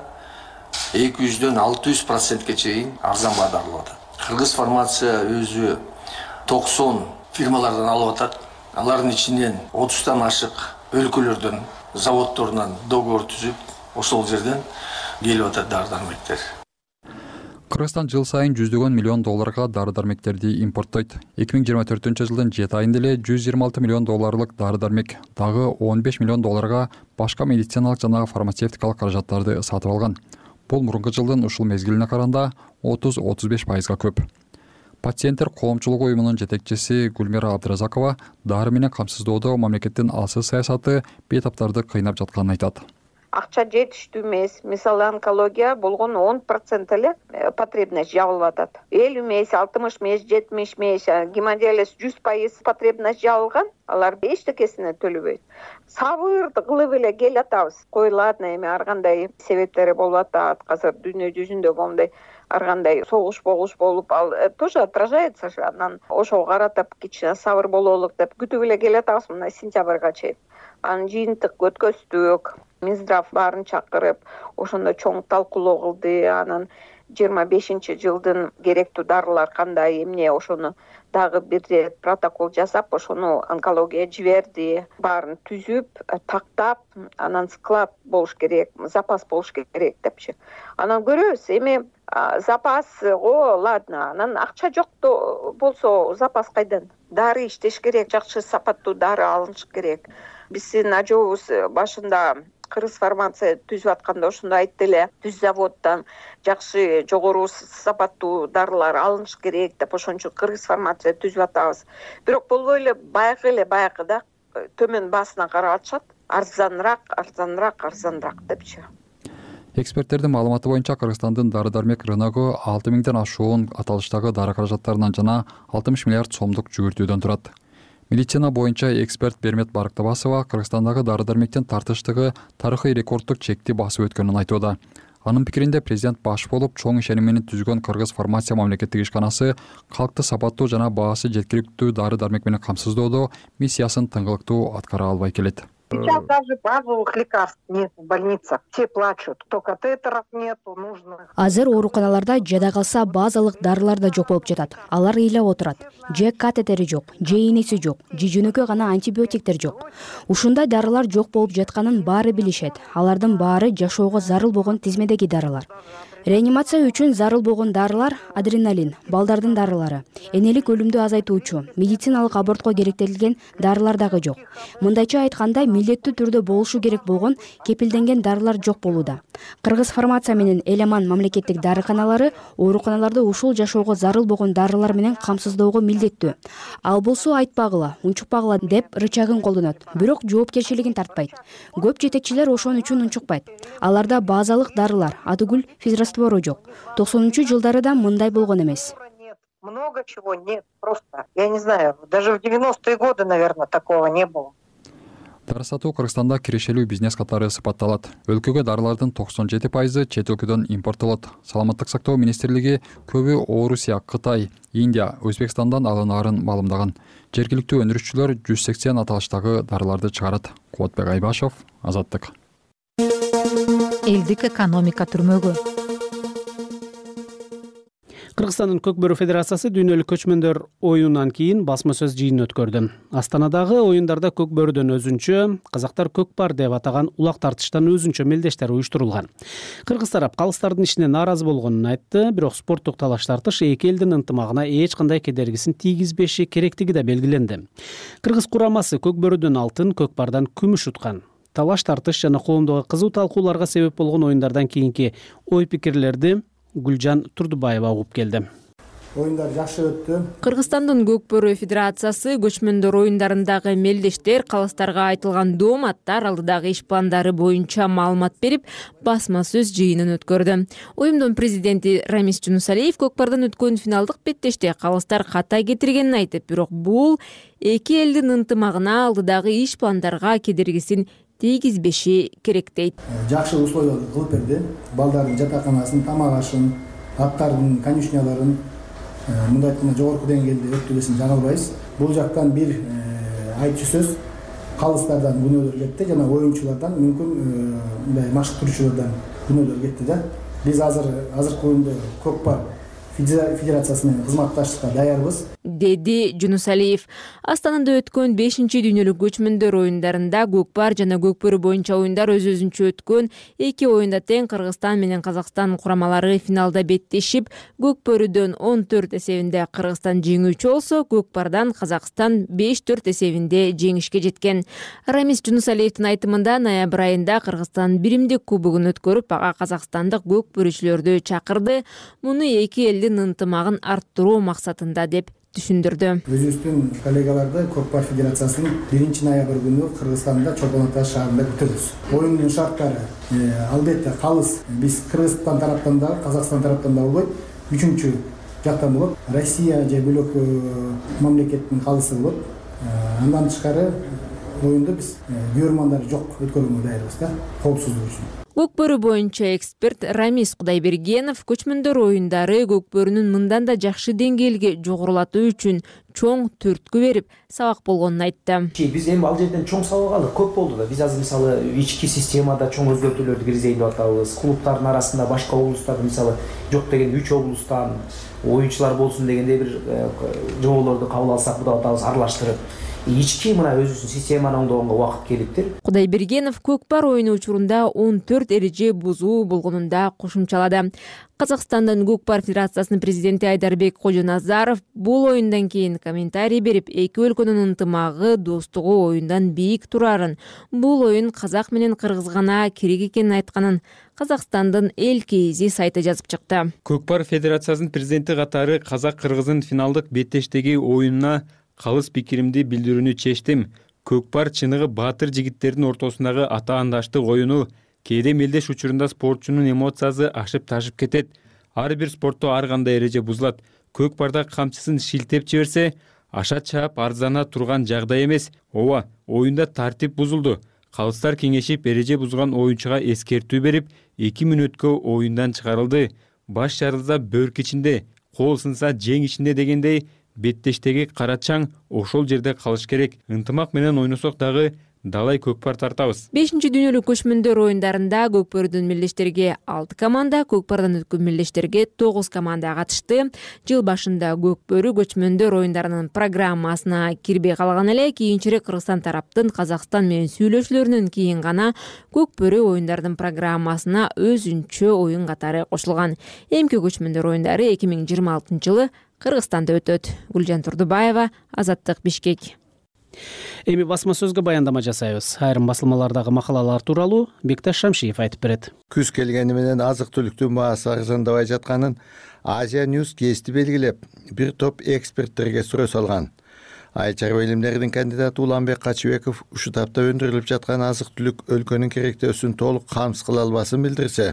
эки жүздөн алты жүз процентке чейин арзан баада алып атат. Кыргыз фармация өзү токсон фирмалардан алып атат. Алардын ичинен отуздан ашык өлкөлөрдөн, заводдорунан договор түзүп, ошол жерден келип атат дары дармектер. Кыргызстан жыл сайын жүздөгөн миллион долларга дары дармектерди импорттойт. эки миң жыйырма төртүнчү жылдын жети айында эле жүз жыйырма алты миллион долларлык дары дармек, дагы он беш миллион долларга башка медициналык жана фармацевтикалык каражаттарды сатып алган. Бул мурунку жылдын ушул мезгилине караганда отуз отуз беш пайызга көп. Пациенттер коомчулугу уюмунун жетекчиси Гүлмира Абдыразакова дары менен камсыздоодо мамлекеттин алсыз саясаты бейтаптарды кыйнап жатканын айтат. Акча жетиштүү эмес. Мисалы онкология болгон он процент эле потребность жабылып атат. элүү эмес, алтымыш эмес, жетимиш эмес, гемодиализ жүз пайыз потребность жабылган, алар эчтекесине төлөбөйт. Сабырды кылып эле келатабыз. Коюлат эми ар кандай себептери болуп атат. Азыр дүйнө жүзүндө мондай ар кандай согуш болуш болуп, ал тоже отражается же. Анан ошого каратып кичине сабыр бололук деп күтүп эле келатабыз мына сентябрга чейин. Анын жыйынтык өткөздүк. Минздрав баарын чакырып, ошондо чоң талкуулоо кылды. Анан жыйырма бешинчи жылдын керектүү дарылар кандай, эмне ошону дагы бир рет протокол жасап, ошону онкология жиберди. Баарын түзүп, тактап, анан склад болуш керек, запас болуш керек депчи. Анан көрөбүз, эми запас, о, ладно, анан акча жок болсо запас кайдан? Дары иштеш керек, жакшы сапаттуу дары алыныш керек. Биздин ажообуз башында Кыргыз фармация түзүп атканда ошондо айтты эле, түз заводдон жакшы жогору сапаттуу дарылар алыныш керек деп, ошон үчүн Кыргыз фармация түзүп атабыз. Бирок болбой эле баягы эле баягыда төмөн баасына карап атышат. Арзаныраак, арзаныраак, арзаныраак депчи. Эксперттердин маалыматы боюнча Кыргызстандын дары дармек рыногу алты миңден ашуун аталыштагы дары каражаттарынан жана алтымыш миллиард сомдук жүгүртүүдөн турат. Медицина боюнча эксперт Бермет Барктабасова Кыргызстандагы дары дармектин тартыштыгы тарыхый рекордтук чекти басып өткөнүн айтууда. Анын пикиринде президент баш болуп чоң ишеним менен түзгөн Кыргыз фармация мамлекеттик ишканасы калкты сапаттуу жана баасы жеткиликтүү дары дармек менен камсыздоодо миссиясын тыңгылыктуу аткара албай келет. Сейчас даже базовых лекарств нет в больницах. Все плачут. То катетеров нету, нужно. Азыр ооруканаларда жада калса базалык дарылар да жок болуп жатат. Алар ыйлап отурат. Же катетери жок, же ийнеси жок, же жөнөкөй гана антибиотиктер жок. Ушундай дарылар жок болуп жатканын баары билишет. Алардын баары жашоого зарыл болгон тизмедеги дарылар. Реанимация үчүн зарыл болгон дарылар адреналин, балдардын дарылары, энелик өлүмдү азайтуучу, медициналык абортко керектелген дарылар дагы жок. Мындайча айтканда, милдеттүү түрдө болушу керек болгон кепилденген дарылар жок болууда. Кыргыз фармация менен Эламан мамлекеттик дарыканалары ооруканаларды ушул жашоого зарыл болгон дарылар менен камсыздоого милдеттүү. Ал болсо айтпагыла, унчукпагыла деп рычагын колдонот, бирок жоопкерчилигин тартпайт. Көп жетекчилер ошон үчүн унчукпайт. Аларда базалык дарылар, атыгүл физраствору жок. токсонунчу жылдары да мындай болгон эмес. Много чего нет, просто. Я не знаю, даже в девяностые годы, наверное, такого не было. Дары сатуу Кыргызстанда кирешелүү бизнес катары сыпатталат. Өлкөгө дарылардын токсон жети пайызы чет өлкөдөн импорттолот. Саламаттык сактоо министрлиги көбү Орусия, Кытай, Индия, Өзбекстандан алынаарын маалымдаган. Жергиликтүү өндүрүшчүлөр жүз сексен аталыштагы дарыларды чыгарат. Кубатбек Айбашев, Азаттык. Элдик экономика түрмөгү. Кыргызстандын Көкбөрү Федерациясы дүйнөлүк көчмөндөр оюнунан кийин басма сөз жыйынын өткөрдү. Астанадагы оюндарда Көкбөрүдөн өзүнчө, казактар көкпар деп атаган улак тартыштан өзүнчө мелдештер уюштурулган. Кыргыз тарап калыстардын ишине нааразы болгонун айтты, бирок спорттук талаш тартыш эки элдин ынтымагына эч кандай кедергисин тийгизбеши керектиги да белгиленди. Кыргыз курамасы Көкбөрүдөн алтын, көкпардан күмүш уткан. Талаш тартыш жана коомдогу кызуу талкууларга себеп болгон оюндардан кийинки ой пикирлерди Гүлжан Турдубаева угуп келди. Оюндар жакшы өттү. Кыргызстандын Көкбөрү Федерациясы көчмөндөр оюндарындагы мелдештер, калыстарга айтылган дооматтар алдыдагы иш пландары боюнча маалымат берип, басма сөз жыйынын өткөрдү. Оюмдун президенти Рамис Жунусалиев көкпардан өткөн финалдык беттеште калыстар ката кетиргенин айтып, бирок бул эки элдин ынтымагына алдыдагы иш пландарга кедергисин тийгизбеши керек дейт. Жакшы условияларды кылып берди. Балдардын жатаканасын, тамак ашын, аттардын конюшняларын мындай айтканда жогорку деңгээлде өттүрүүсүн жаңылбайбыз. Бул жактан бир айтчу сөз калыстардан күнөөлөр кетти жана оюнчулардан мүмкүн мындай машыктыруучулардан күнөөлөр кетти да. Биз азыр азыркы күндө көкпар федерациясы менен кызматташтыкка даярбыз, деди Жунусалиев. Астанада өткөн бешинчи дүйнөлүк көчмөндөр оюндарында көкпар жана көкбөрү боюнча оюндар өз өзүнчө өткөн. Эки оюнда тең Кыргызстан менен Казакстан курамалары финалда беттешип, көкбөрүдөн он төрт эсебинде Кыргызстан жеңүүчү болсо, көкпардан Казакстан беш төрт эсебинде жеңишке жеткен. Рамис Жунусалиевдин айтымында ноябрь айында Кыргызстан биримдик кубогун өткөрүп, ага казакстандык көкбөрүчүлөрдү чакырды. Муну эки элдин ынтымагын арттыруу максатында деп түшүндүрдү. Өзүбүздүн коллегаларды Көкпар Федерациясынын биринчи ноябрь күнү Кыргызстанда Чолпон Ата шаарында күтөбүз. Оюндун шарттары албетте калыс биз Кыргызстан тараптан да, Казакстан тараптан да болбойт. Үчүнчү жактан болот. Россия же бөлөк мамлекеттин калысы болот. Андан тышкары оюнду биз көрөрмандар жок өткөрүүгө даярбыз да, коопсуздук үчүн. Көкбөрү боюнча эксперт Рамис Кудайбергенов көчмөндөр оюндары көкбөрүнүн мындан да жакшы деңгээлге жогорулатуу үчүн чоң түрткү берип, сабак болгонун айтты. Биз эми ал жерден чоң сабак алдык, көп болду да. Биз азыр мисалы ички системада чоң өзгөртүүлөрдү киргизейин деп атабыз. Клубтардын арасында башка облустарда мисалы жок дегенде үч облустан оюнчулар болсун дегенде бир жоолорду кабыл алсак, буга атабыз аралаштырып ички мына өзүбүздүн системаны оңдогонго убакыт келиптир. Кудайбергенов көкпар оюну учурунда он төрт эреже бузуу болгонун да кошумчалады. Казакстандын Көкпар Федерациясынын президенти Айдарбек Кожоназаров бул оюндан кийин комментарий берип, эки өлкөнүн ынтымагы, достугу оюндан бийик турарын, бул оюн казак менен кыргыз гана керек экенин айтканын Казакстандын эл кейзи сайты жазып чыкты. Көкпар Федерациясынын президенти катары казак-кыргыздын финалдык беттештеги оюнуна калыс пикиримди билдирүүнү чечтим. Көкпар чыныгы баатыр жигиттердин ортосундагы атаандаштык оюну. Кээде мелдеш учурунда спортчунун эмоциясы ашып ташып кетет. Ар бир спортто ар кандай эреже бузулат. Көкпарда камчысын шилтеп жиберсе, аша чаап арзана турган жагдай эмес. Ооба, оюнда тартип бузулду. Калыстар кеңешип эреже бузган оюнчуга эскертүү берип, эки мүнөткө оюндан чыгарылды. Баш жарылса бөрк ичинде, кол сынса жең ичинде дегендей беттештеги карачаң ошол жерде калыш керек. Ынтымак менен ойносок дагы далай көкпар тартабыз. бешинчи дүйнөлүк көчмөндөр оюндарында көкпөрдөн мелдештерге алты команда, көкпардан өткөн мелдештерге тогуз команда катышты. Жыл башында көкпөрү көчмөндөр оюндарынын программасына кирбей калган эле, кийинчерээк Кыргызстан тараптын Казакстан менен сүйлөшүүлөрүнөн кийин гана көкпөрү оюндардын программасына өзүнчө оюн катары кошулган. Эмки көчмөндөр оюндары эки миң жыйырма алтынчы жылы Кыргызстанда өтөт. Гүлжан Турдубаева, Азаттык, Бишкек. Эми басма сөзгө баяндама жасайбыз. Айрым басылмалардагы макалалар тууралуу Бекташ Шамшиев айтып берет. Күз келгени менен азык-түлүктүн баасы арзандабай жатканын Азия Ньюс кести белгилеп, бир топ эксперттерге суроо салган. Айыл чарба илимдеринин кандидаты Уланбек Качыбеков ушул тапта өндүрүлүп жаткан азык-түлүк өлкөнүн керектөөсүн толук камсыз кыла албасын билдирсе,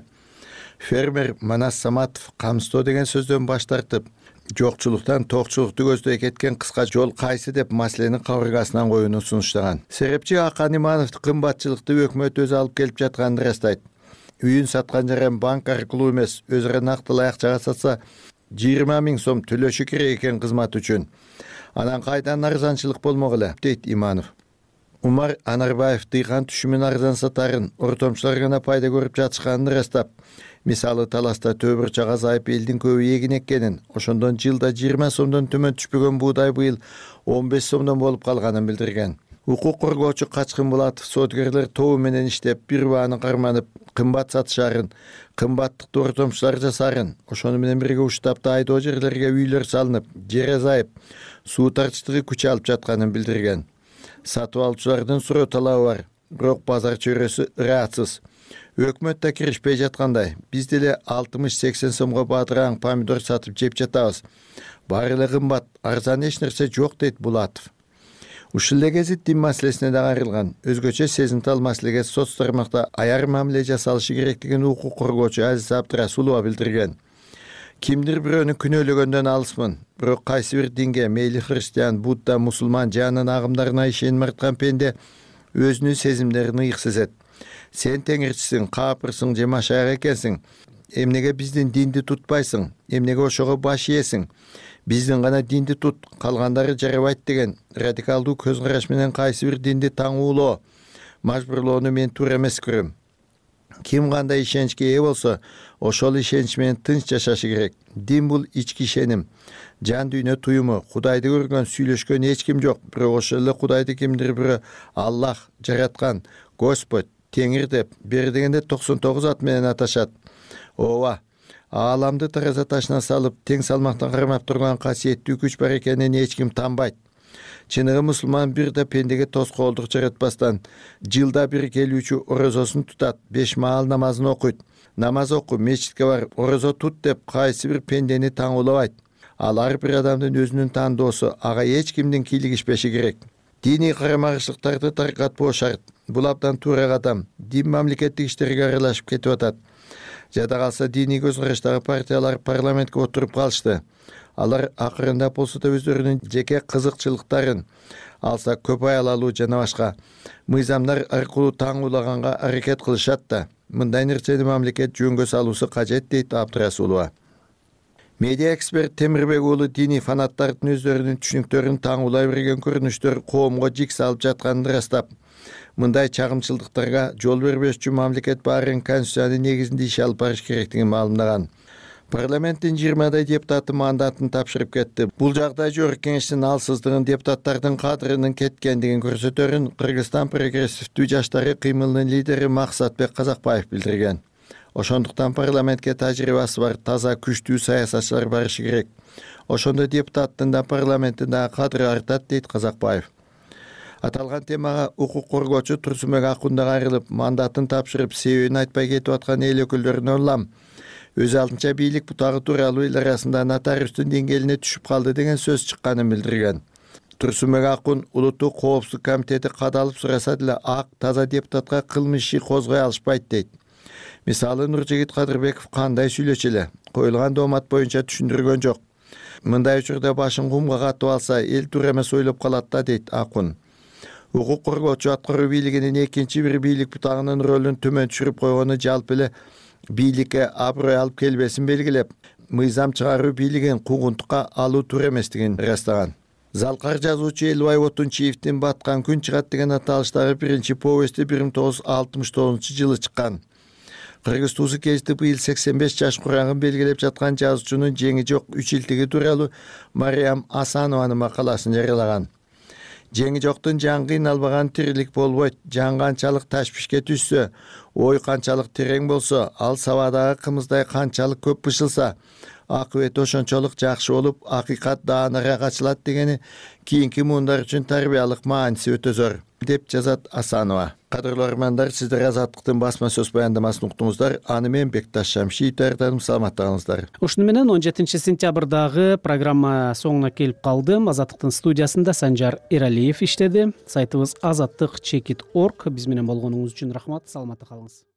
фермер Манас Саматов камсыздоо деген сөздөн баш тартып, жокчулуктан токчулукту көздөй кеткен кыска жол кайсы деп маселени кабыргасынан коюуну сунуштаган. Серепчи Акан Иманов кымбатчылыкты өкмөт өзү алып келип жатканын ырастайт. Үйүн саткан жаран банк аркылуу эмес, өзүрө нактылуу акчага сатса жыйырма миң сом төлөшү керек экен кызмат үчүн. Анан кайдан арзанчылык болмок эле, дейт Иманов. Умар Анарбаев дыйкан түшүмүн арзан сатарын, ортомчулар гана пайда көрүп жатышканын ырастап, мисалы Таласта төбүрчак азайып элдин көбү эгин эккенин, ошондон жылда жыйырма сомдон төмөн түшпөгөн буудай быйыл он беш сомдон болуп калганын билдирген. Укук коргоочу Качкын Булатов содгерлер тобу менен иштеп, бир бааны карманып, кымбат сатышарын, кымбаттыкты ортомчулар жасарын, ошону менен бирге уштапта айдоо жерлерге үйлөр салынып, жер азайып, суу тарчтыгы күч алып жатканын билдирген. Сатып алуучулардын суроо талабы бар, бирок базар чөйрөсү ыраатсыз. Өкмөт да киришпей жаткандай, биз деле алтымыш сексен сомго бадыраң помидор сатып жеп жатабыз. Баары эле кымбат, арзан эч нерсе жок, дейт Булатов. Ушул эле гезит дин маселесине да кайрылган. Өзгөчө сезимтал маселеге соц тармакта аяр мамиле жасалышы керектигин укук коргоочу Азиз Абдрасулова билдирген. Кимдир бирөөнү күнөөлөгөндөн алысмын, бирок кайсы бир динге, мейли христиан, будда, мусулман жанын агымдарына ишенип арткан пенде өзүнүн сезимдерин ыйык сезет. Сен теңирчисиң, каапырсың же машаяк экенсиң. Эмнеге биздин динди тутпайсың? Эмнеге ошого баш ийесиң? Биздин гана динди тут, калгандары жарабайт деген радикалдуу көз караш менен кайсы бир динди таңуулоо, мажбурлоону мен туура эмес көрөм. Ким кандай ишеничке ээ болсо, ошол ишенич менен тынч жашашы керек. Дин бул ички ишеним, жан дүйнө туюму, Кудайды көргөн, сүйлөшкөн эч ким жок. Бирок ошол эле Кудайды кимдир бирөө Аллах жараткан, Господь, Теңир деп, бери дегенде токсон тогуз ат менен аташат. Ооба, ааламды тараза ташына салып, тең салмактан кармап турган касиеттүү күч бар экенин эч ким танбайт. Чыныгы мусулман бир да пендеге тоскоолдук жаратпастан, жылда бир келүүчү орозосун тутат, беш маал намазын окуйт. Намаз оку, мечитке бар, орозо тут деп кайсы бир пендени таңуулабайт. Ал ар бир адамдын өзүнүн тандоосу, ага эч кимдин кийлигишпеши керек. Диний карама-каршылыктарды таркатпоо шарт. Бул абдан туура кадам. Дин мамлекеттик иштерге аралашып кетип атат. Жада калса диний көз караштагы партиялар парламентке отуруп калышты. Алар акырындап болсо да өздөрүнүн жеке кызыкчылыктарын, алса көп аял алуу жана башка мыйзамдар аркылуу таңуулаганга аракет кылышат да. Мындай нерсени мамлекет жөнгө салуусу кажет, дейт Абдрасулова. Медиа эксперт Темирбек уулу диний фанаттардын өздөрүнүн түшүнүктөрүн таңуулай берген көрүнүштөр коомго жик салып жатканын ырастап, мындай чагымчылдыктарга жол бербеш үчүн мамлекет баарын конституциянын негизинде иш алып барыш керектигин маалымдаган. Парламенттин жыйырмадай депутаты мандатын тапшырып кетти. Бул жагдай жогорку кеңештин алсыздыгын, депутаттардын кадырынын кеткендигин көрсөтөрүн Кыргызстан прогрессивдүү жаштары кыймылынын лидери Максатбек Казакбаев билдирген. Ошондуктан парламентке тажрыйбасы бар, таза, күчтүү саясатчылар барышы керек. Ошондо депутаттын да парламенттин да кадыры артат, дейт Казакбаев. Аталган темага укук коргоочу Турсунбек Акун да кайрылып, мандатын тапшырып, себебин айтпай кетип аткан эл өкүлдөрүнө улам. Өз алтынча бийлик бутагы тууралуу эл арасында нотариустун деңгээлине түшүп калды деген сөз чыкканын билдирген. Турсунбек Акун улуттук коопсуздук комитети кадалып сураса деле ак, таза депутатка кылмыш иши козгой алышпайт, дейт. Мисалы Нуржигит Кадырбеков кандай сүйлөчү эле, коюлган доомат боюнча түшүндүргөн жок. Мындай учурда башын кумга катып алса, эл туура эмес ойлоп калат да, дейт Акун. Укук коргоочу аткаруу бийлигинин экинчи бир бийлик бутагынын ролун төмөн түшүрүп койгону жалпы эле бийликке аброй алып келбесин белгилеп, мыйзам чыгаруу бийлигин куугунтукка алуу туура эместигин ырастаган. Залкар жазуучу Элбай Отунчиевдин Баткан күн чыгат деген аталыштагы биринчи повести бир миң тогуз жүз алтымыш тогузунчу жылы чыккан. Кыргыз туусу кезди быйыл сексен беш жаш курагын белгилеп жаткан жазуучунун жеңи жок үч илтиги тууралуу Мариям Асанованын макаласын жарыялаган. Жеңи жоктун жан кыйналбаган тирилик болбойт. Жан канчалык ташбишке түшсө, ой канчалык терең болсо, ал сабадагы кымыздай канчалык көп бышылса, акыбети ошончолук жакшы болуп, акыйкат даанага качылат дегени кийинки муундар үчүн тарбиялык мааниси өтө зор, деп жазат Асанова. Кадырлуу армандар, сиздер Азаттыктын басма сөз баяндамасын уктуңуздар. Аны мен Бекташ Шамшиев даярдадым. Саламатта калыңыздар. Ушуну менен он жетинчи сентябрдагы программа соңуна келип калдым. Азаттыктын студиясында Санжар Эралиев иштеди. Сайтыбыз азаттык чекит точка орг. Биз менен болгонуңуз үчүн рахмат. Саламатта калыңыз.